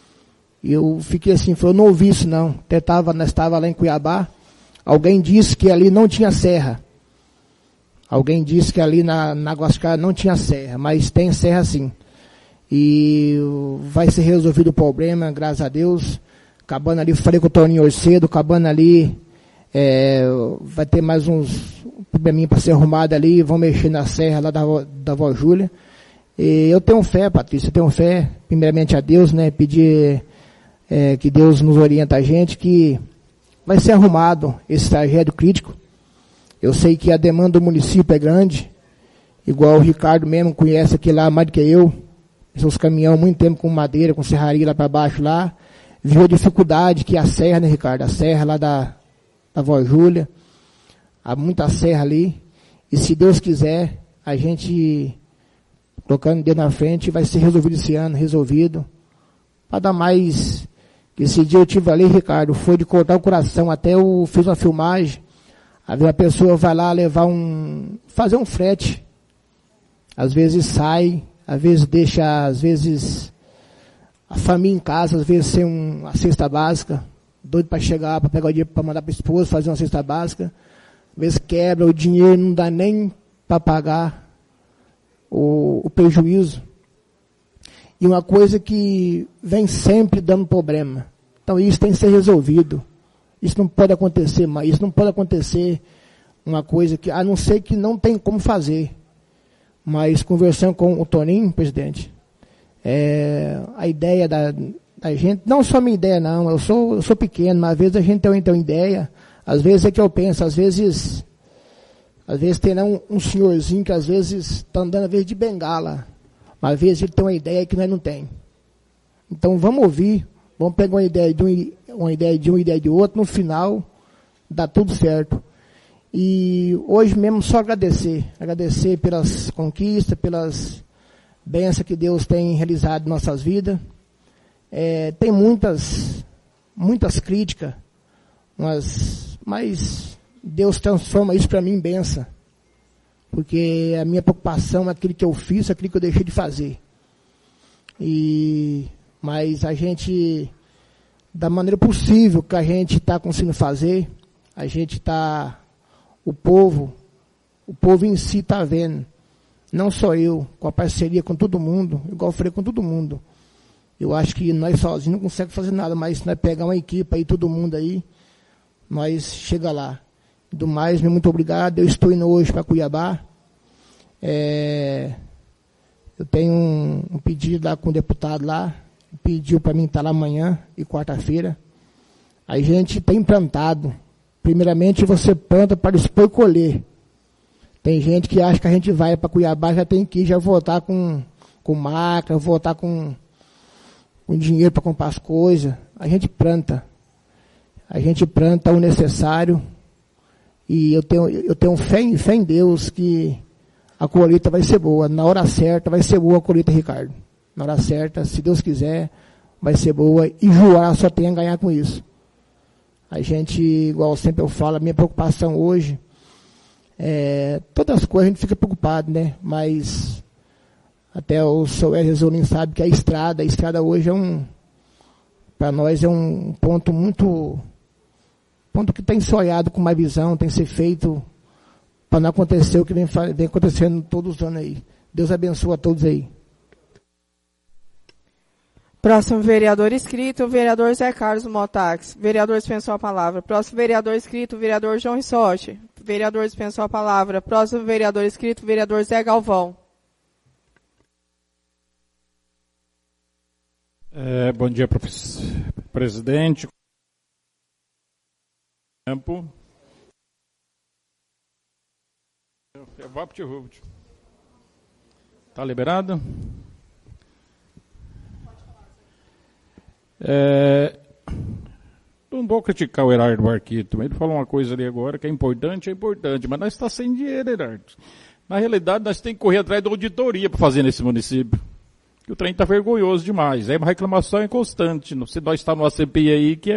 Speaker 5: eu não ouvi isso não, nós estava lá em Cuiabá, alguém disse que ali não tinha serra, alguém disse que ali na Águas Claras não tinha serra, mas tem serra sim, e vai ser resolvido o problema, graças a Deus. Acabando ali, falei com o Toninho hoje cedo, acabando ali, vai ter mais uns probleminha para ser arrumado ali, vão mexer na serra lá da Vó Júlia. E eu tenho fé, Patrícia, eu tenho fé, primeiramente a Deus, pedir que Deus nos orienta a gente, que vai ser arrumado esse trajeto crítico. Eu sei que a demanda do município é grande, igual o Ricardo mesmo conhece aqui lá mais do que eu, seus caminhão muito tempo com madeira, com serraria lá para baixo lá, viu a dificuldade que a serra, Ricardo, a serra lá da Vó Júlia, há muita serra ali, e se Deus quiser, a gente colocando o dedo na frente, vai ser resolvido esse ano, resolvido. Para dar mais, que esse dia eu tive ali, Ricardo, foi de cortar o coração, até eu fiz uma filmagem, aí a pessoa vai lá fazer um frete, às vezes sai, às vezes deixa, às vezes a família em casa, às vezes sem uma cesta básica, doido para chegar, para pegar o dinheiro para mandar para a esposa, fazer uma cesta básica, às vezes quebra, o dinheiro não dá nem para pagar o prejuízo. E uma coisa que vem sempre dando problema. Então isso tem que ser resolvido. Isso não pode acontecer mais. Isso não pode acontecer uma coisa que, a não ser que não tem como fazer. Mas conversando com o Toninho, presidente, a ideia da gente, não só a minha ideia não, eu sou pequeno, mas às vezes a gente tem uma ideia, às vezes é que eu penso, às vezes tem um senhorzinho que às vezes está andando às vezes de bengala, mas às vezes ele tem uma ideia que nós não tem. Então vamos ouvir, vamos pegar uma ideia de uma ideia de outro, no final dá tudo certo. E hoje mesmo só agradecer pelas conquistas, pelas bênçãos que Deus tem realizado em nossas vidas. Tem muitas críticas, mas Deus transforma isso para mim em bênção. Porque a minha preocupação é aquilo que eu fiz, aquilo que eu deixei de fazer. Mas a gente, da maneira possível que a gente está conseguindo fazer, a gente está, o povo em si está vendo, não só eu, com a parceria com todo mundo, igual eu falei com todo mundo. Eu acho que nós sozinhos não conseguimos fazer nada, mas se nós pegar uma equipe aí, todo mundo aí, nós chega lá. Do mais, muito obrigado. Eu estou indo hoje para Cuiabá. Eu tenho um pedido lá com o deputado lá, pediu para mim estar lá amanhã e quarta-feira. A gente tem plantado. Primeiramente, você planta para expor e colher. Tem gente que acha que a gente vai para Cuiabá, já tem que ir, já voltar com máquina, voltar com dinheiro para comprar as coisas. A gente planta o necessário. E eu tenho fé em Deus que a colheita vai ser boa. Na hora certa vai ser boa a colheita, Ricardo. Na hora certa, se Deus quiser, vai ser boa. E Juara só tem a ganhar com isso. A gente, igual sempre eu falo, a minha preocupação hoje, todas as coisas a gente fica preocupado, né? Mas até o seu Ezezolim sabe que a estrada hoje para nós é um ponto que tem sonhado com uma visão, tem que ser feito para não acontecer o que vem acontecendo todos os anos aí. Deus abençoe a todos aí.
Speaker 1: Próximo vereador inscrito, o vereador Zé Carlos Motax. Vereador dispensou a palavra. Próximo vereador inscrito, o vereador João Rissotti. Vereador dispensou a palavra. Próximo vereador inscrito, o vereador Zé Galvão.
Speaker 6: Bom dia, presidente. Tempo. Está liberado? Não vou criticar o Herardo Marquito, ele falou uma coisa ali agora que é importante, mas nós estamos sem dinheiro, Herardo. Na realidade, nós temos que correr atrás da auditoria para fazer nesse município. O trem está vergonhoso demais, uma reclamação constante. Se nós estamos numa CPI aí que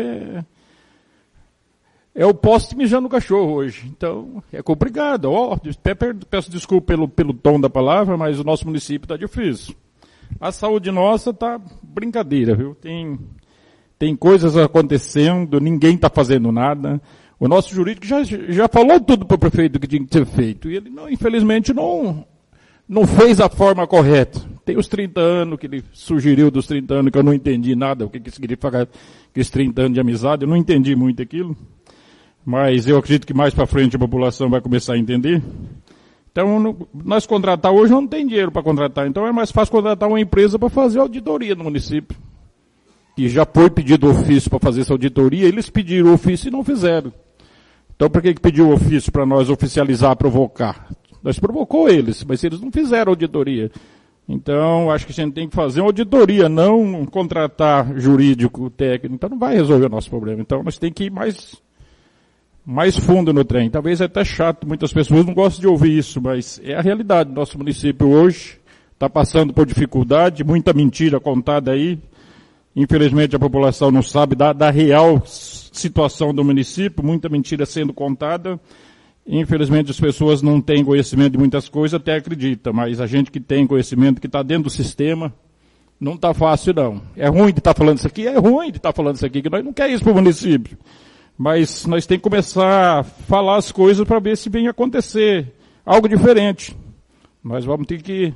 Speaker 6: é o poste mijando o cachorro hoje. Então, é complicado. Peço desculpa pelo tom da palavra, mas o nosso município está difícil. A saúde nossa está brincadeira, viu? Tem coisas acontecendo, ninguém está fazendo nada. O nosso jurídico já falou tudo para o prefeito que tinha que ser feito. E ele, infelizmente, não fez a forma correta. Tem os 30 anos que ele sugeriu dos 30 anos, que eu não entendi nada, o que significa aqueles 30 anos de amizade, eu não entendi muito aquilo. Mas eu acredito que mais para frente a população vai começar a entender. Então, nós contratar hoje não tem dinheiro para contratar, então é mais fácil contratar uma empresa para fazer auditoria no município. E já foi pedido ofício para fazer essa auditoria, eles pediram ofício e não fizeram. Então, por que pediu ofício para nós oficializar, provocar? Nós provocou eles, mas eles não fizeram auditoria. Então, acho que a gente tem que fazer uma auditoria, não contratar jurídico, técnico. Então, não vai resolver o nosso problema. Então, nós temos que ir mais fundo no trem. Talvez é até chato, muitas pessoas não gostam de ouvir isso, mas é a realidade do nosso município hoje. está passando por dificuldade, muita mentira contada aí. Infelizmente a população não sabe da real situação do município, muita mentira sendo contada. Infelizmente as pessoas não têm conhecimento de muitas coisas, até acreditam, mas a gente que tem conhecimento, que está dentro do sistema, não está fácil não. É ruim de estar falando isso aqui, que nós não queremos isso para o município. Mas nós temos que começar a falar as coisas para ver se vem acontecer algo diferente. Nós vamos ter que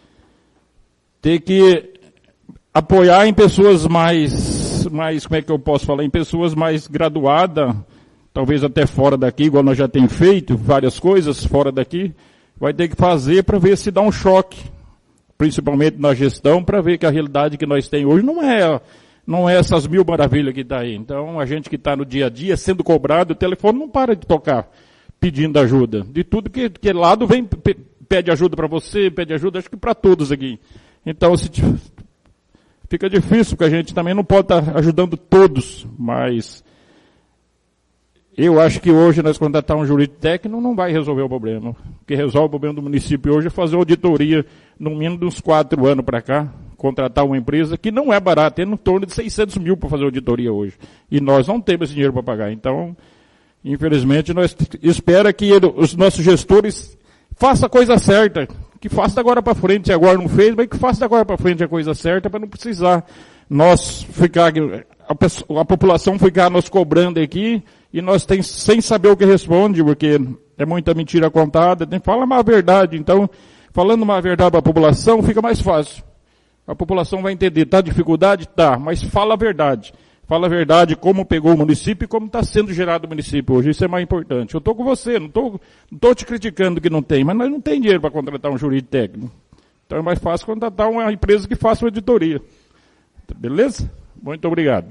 Speaker 6: apoiar em pessoas mais, como é que eu posso falar, em pessoas mais graduadas, talvez até fora daqui, igual nós já temos feito, várias coisas fora daqui, vai ter que fazer para ver se dá um choque, principalmente na gestão, para ver que a realidade que nós temos hoje não é essas mil maravilhas que está aí. Então, a gente que está no dia a dia, sendo cobrado, o telefone não para de tocar, pedindo ajuda. De tudo que lado vem, pede ajuda para você, pede ajuda, acho que para todos aqui. Então, fica difícil, porque a gente também não pode estar ajudando todos, mas eu acho que hoje nós contratar um jurídico técnico não vai resolver o problema. O que resolve o problema do município hoje é fazer auditoria, no mínimo de uns 4 anos para cá, contratar uma empresa que não é barata, tem em torno de 600 mil para fazer auditoria hoje. E nós não temos esse dinheiro para pagar. Então, infelizmente, nós esperamos que os nossos gestores façam a coisa certa, que faça agora para frente, se agora não fez, mas que faça agora para frente a coisa certa, para não precisar nós ficar, a população ficar nos cobrando aqui, e nós tem sem saber o que responde, porque é muita mentira contada, tem que falar uma verdade. Então, falando uma verdade para a população, fica mais fácil. A população vai entender, tá dificuldade? Tá, mas fala a verdade. Fala a verdade, como pegou o município e como está sendo gerado o município hoje. Isso é mais importante. Eu estou com você, não estou te criticando que não tem, mas nós não tem dinheiro para contratar um jurídico técnico. Então é mais fácil contratar uma empresa que faça uma auditoria. Beleza? Muito obrigado.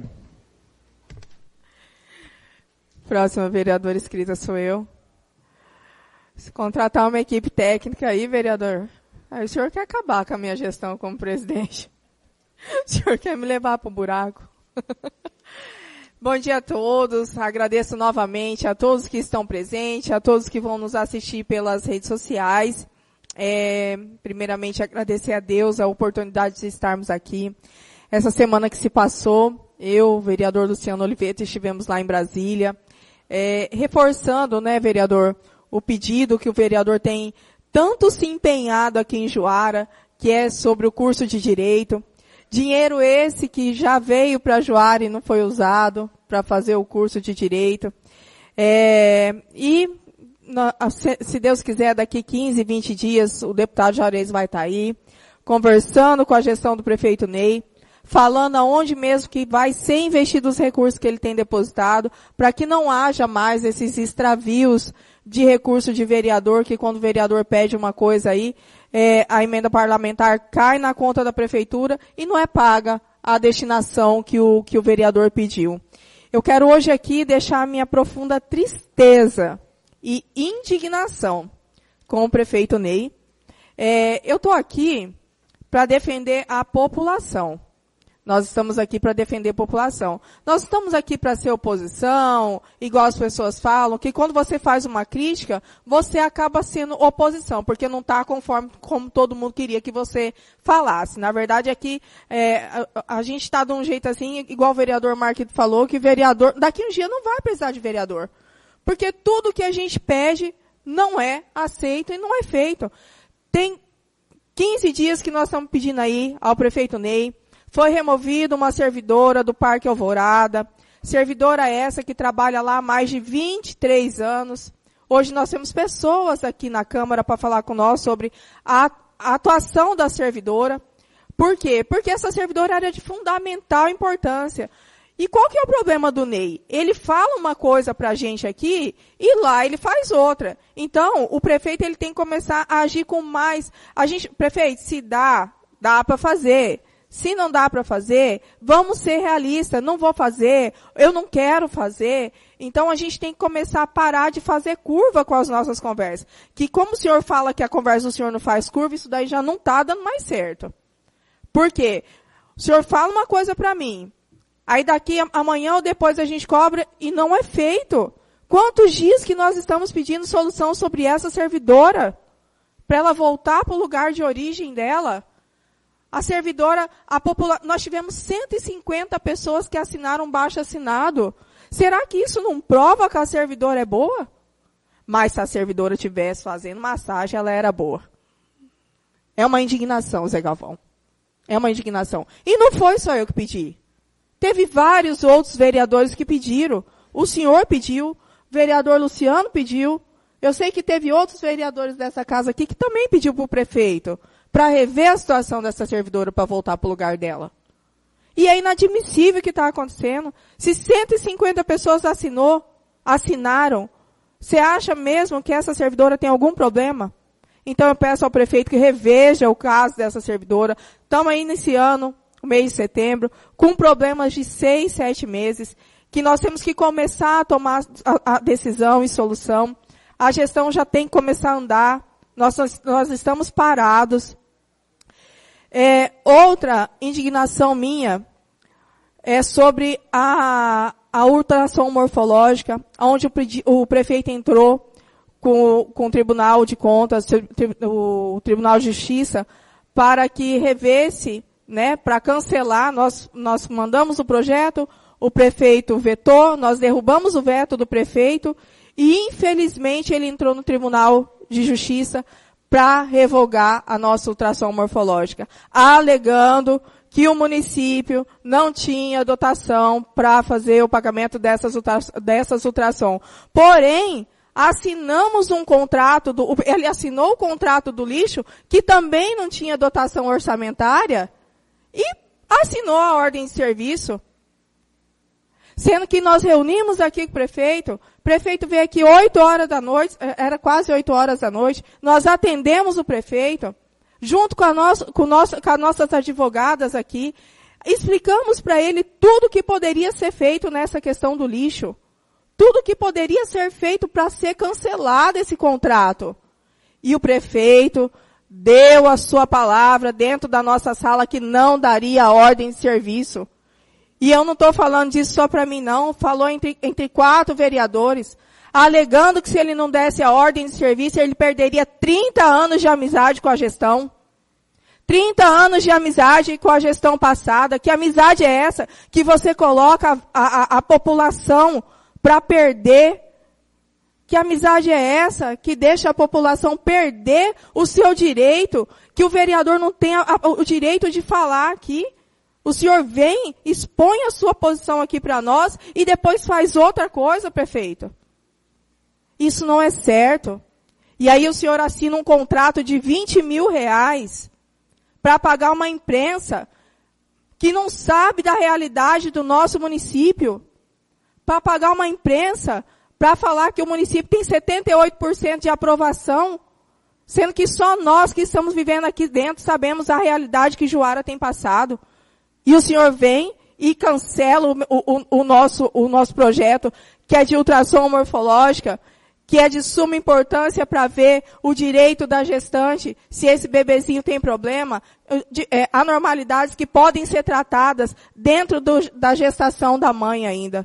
Speaker 1: Próxima vereadora inscrita sou eu. Se contratar uma equipe técnica aí, vereador, aí o senhor quer acabar com a minha gestão como presidente. O senhor quer me levar para o buraco. Bom dia a todos, agradeço novamente a todos que estão presentes, a todos que vão nos assistir pelas redes sociais. Primeiramente agradecer a Deus a oportunidade de estarmos aqui. Essa semana que se passou, eu, o vereador Luciano Oliveto, estivemos lá em Brasília, reforçando, né, vereador, o pedido que o vereador tem tanto se empenhado aqui em Juara, que é sobre o curso de Direito. Dinheiro esse que já veio para Juara e não foi usado para fazer o curso de Direito. Se Deus quiser, daqui 15, 20 dias, o deputado Juarez vai estar aí, conversando com a gestão do prefeito Ney, falando aonde mesmo que vai ser investido os recursos que ele tem depositado, para que não haja mais esses extravios de recurso de vereador, que quando o vereador pede uma coisa aí, a emenda parlamentar cai na conta da prefeitura e não é paga a destinação que o vereador pediu. Eu quero hoje aqui deixar a minha profunda tristeza e indignação com o prefeito Ney. Eu estou aqui para defender a população. Nós estamos aqui para defender a população. Nós estamos aqui para ser oposição, igual as pessoas falam, que quando você faz uma crítica, você acaba sendo oposição, porque não está conforme como todo mundo queria que você falasse. Na verdade, aqui, a gente está de um jeito assim, igual o vereador Marquito falou, que vereador, daqui um dia não vai precisar de vereador. Porque tudo que a gente pede não é aceito e não é feito. Tem 15 dias que nós estamos pedindo aí ao prefeito Ney. Foi removida uma servidora do Parque Alvorada, servidora essa que trabalha lá há mais de 23 anos. Hoje nós temos pessoas aqui na Câmara para falar com nós sobre a atuação da servidora. Por quê? Porque essa servidora era de fundamental importância. E qual que é o problema do Ney? Ele fala uma coisa pra gente aqui e lá ele faz outra. Então, o prefeito ele tem que começar a agir com mais... Prefeito, se dá para fazer. Se não dá para fazer, vamos ser realistas. Não vou fazer, eu não quero fazer. Então a gente tem que começar a parar de fazer curva com as nossas conversas. Que como o senhor fala que a conversa do senhor não faz curva, isso daí já não está dando mais certo. Por quê? O senhor fala uma coisa para mim, aí daqui amanhã ou depois a gente cobra e não é feito. Quantos dias que nós estamos pedindo solução sobre essa servidora? para ela voltar para o lugar de origem dela. A servidora, nós tivemos 150 pessoas que assinaram baixo assinado. Será que isso não prova que a servidora é boa? Mas se a servidora estivesse fazendo massagem, ela era boa. É uma indignação, Zé Galvão. É uma indignação. E não foi só eu que pedi. Teve vários outros vereadores que pediram. O senhor pediu, o vereador Luciano pediu. Eu sei que teve outros vereadores dessa casa aqui que também pediu para o prefeito, para rever a situação dessa servidora para voltar para o lugar dela. E é inadmissível o que está acontecendo. Se 150 pessoas assinaram, você acha mesmo que essa servidora tem algum problema? Então eu peço ao prefeito que reveja o caso dessa servidora. Estamos aí iniciando o mês de setembro, com problemas de 6, 7 meses, que nós temos que começar a tomar a decisão e solução. A gestão já tem que começar a andar. Nós estamos parados. Outra indignação minha é sobre a ultrassom morfológica, onde o prefeito entrou com o Tribunal de Contas, o Tribunal de Justiça, para que revesse, né, para cancelar. Nós mandamos o projeto, o prefeito vetou, nós derrubamos o veto do prefeito e, infelizmente, ele entrou no Tribunal de Justiça para revogar a nossa ultrassom morfológica, alegando que o município não tinha dotação para fazer o pagamento dessas ultrassom. Porém, assinamos um contrato, ele assinou o contrato do lixo, que também não tinha dotação orçamentária, e assinou a ordem de serviço. Sendo que nós reunimos aqui com o prefeito veio aqui 8 horas da noite, era quase 8 horas da noite, nós atendemos o prefeito, junto com as nossas advogadas aqui, explicamos para ele tudo que poderia ser feito nessa questão do lixo. Tudo que poderia ser feito para ser cancelado esse contrato. E o prefeito deu a sua palavra dentro da nossa sala que não daria ordem de serviço. E eu não estou falando disso só para mim não, falou entre 4 vereadores, alegando que se ele não desse a ordem de serviço, ele perderia 30 anos de amizade com a gestão. 30 anos de amizade com a gestão passada. Que amizade é essa? Que você coloca a população para perder? Que amizade é essa que deixa a população perder o seu direito? Que o vereador não tem o direito de falar aqui? O senhor vem, expõe a sua posição aqui para nós e depois faz outra coisa, prefeito. Isso não é certo. E aí o senhor assina um contrato de R$20 mil para pagar uma imprensa que não sabe da realidade do nosso município. Para pagar uma imprensa para falar que o município tem 78% de aprovação, sendo que só nós que estamos vivendo aqui dentro sabemos a realidade que Juara tem passado. E o senhor vem e cancela o nosso projeto, que é de ultrassom morfológica, que é de suma importância para ver o direito da gestante, se esse bebezinho tem problema, anormalidades que podem ser tratadas dentro da gestação da mãe ainda.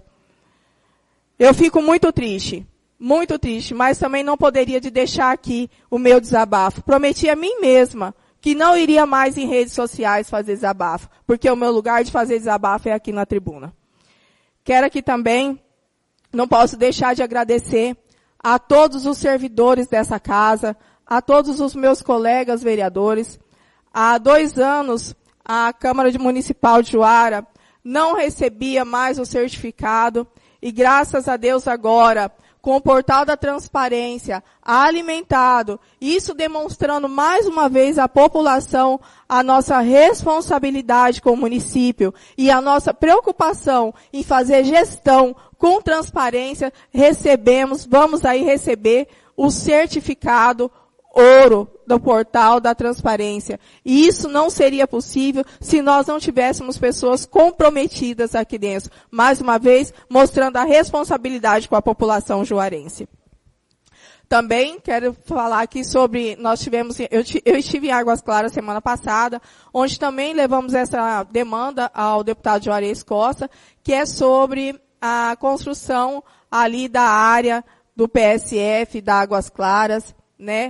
Speaker 1: Eu fico muito triste, mas também não poderia de deixar aqui o meu desabafo. Prometi a mim mesma que não iria mais em redes sociais fazer desabafo, porque o meu lugar de fazer desabafo é aqui na tribuna. Quero aqui também, não posso deixar de agradecer a todos os servidores dessa casa, a todos os meus colegas vereadores. Há 2 anos, a Câmara Municipal de Juara não recebia mais o certificado, e graças a Deus agora, com o portal da transparência alimentado, isso demonstrando mais uma vez à população a nossa responsabilidade com o município e a nossa preocupação em fazer gestão com transparência, vamos aí receber o certificado ouro do portal da transparência. E isso não seria possível se nós não tivéssemos pessoas comprometidas aqui dentro. Mais uma vez, mostrando a responsabilidade com a população juarense. Também quero falar aqui sobre, eu estive em Águas Claras semana passada, onde também levamos essa demanda ao deputado Juarez Costa, que é sobre a construção ali da área do PSF, da Águas Claras, né,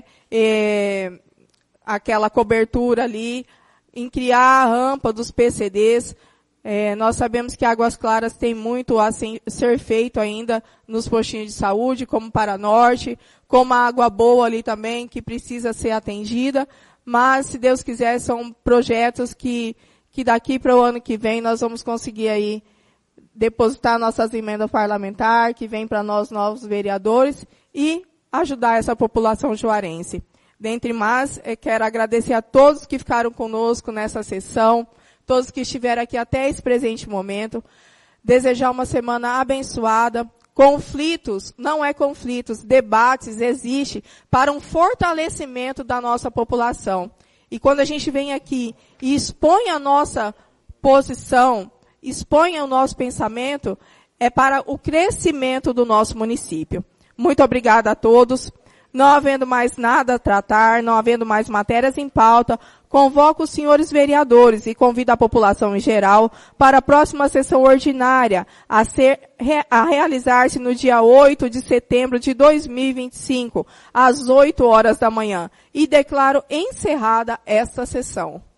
Speaker 1: aquela cobertura ali, em criar a rampa dos PCDs. Nós sabemos que Águas Claras tem muito a ser feito ainda nos postinhos de saúde, como Paranorte, como a Água Boa ali também, que precisa ser atendida. Mas, se Deus quiser, são projetos que daqui para o ano que vem nós vamos conseguir aí depositar nossas emendas parlamentares, que vem para nós novos vereadores, e ajudar essa população juarense. Dentre mais, quero agradecer a todos que ficaram conosco nessa sessão, todos que estiveram aqui até esse presente momento, desejar uma semana abençoada. Conflitos, não é conflitos, debates existem para um fortalecimento da nossa população. E quando a gente vem aqui e expõe a nossa posição, expõe o nosso pensamento, é para o crescimento do nosso município. Muito obrigada a todos. Não havendo mais nada a tratar, não havendo mais matérias em pauta, convoco os senhores vereadores e convido a população em geral para a próxima sessão ordinária a realizar-se no dia 8 de setembro de 2025, às 8 horas da manhã. E declaro encerrada esta sessão.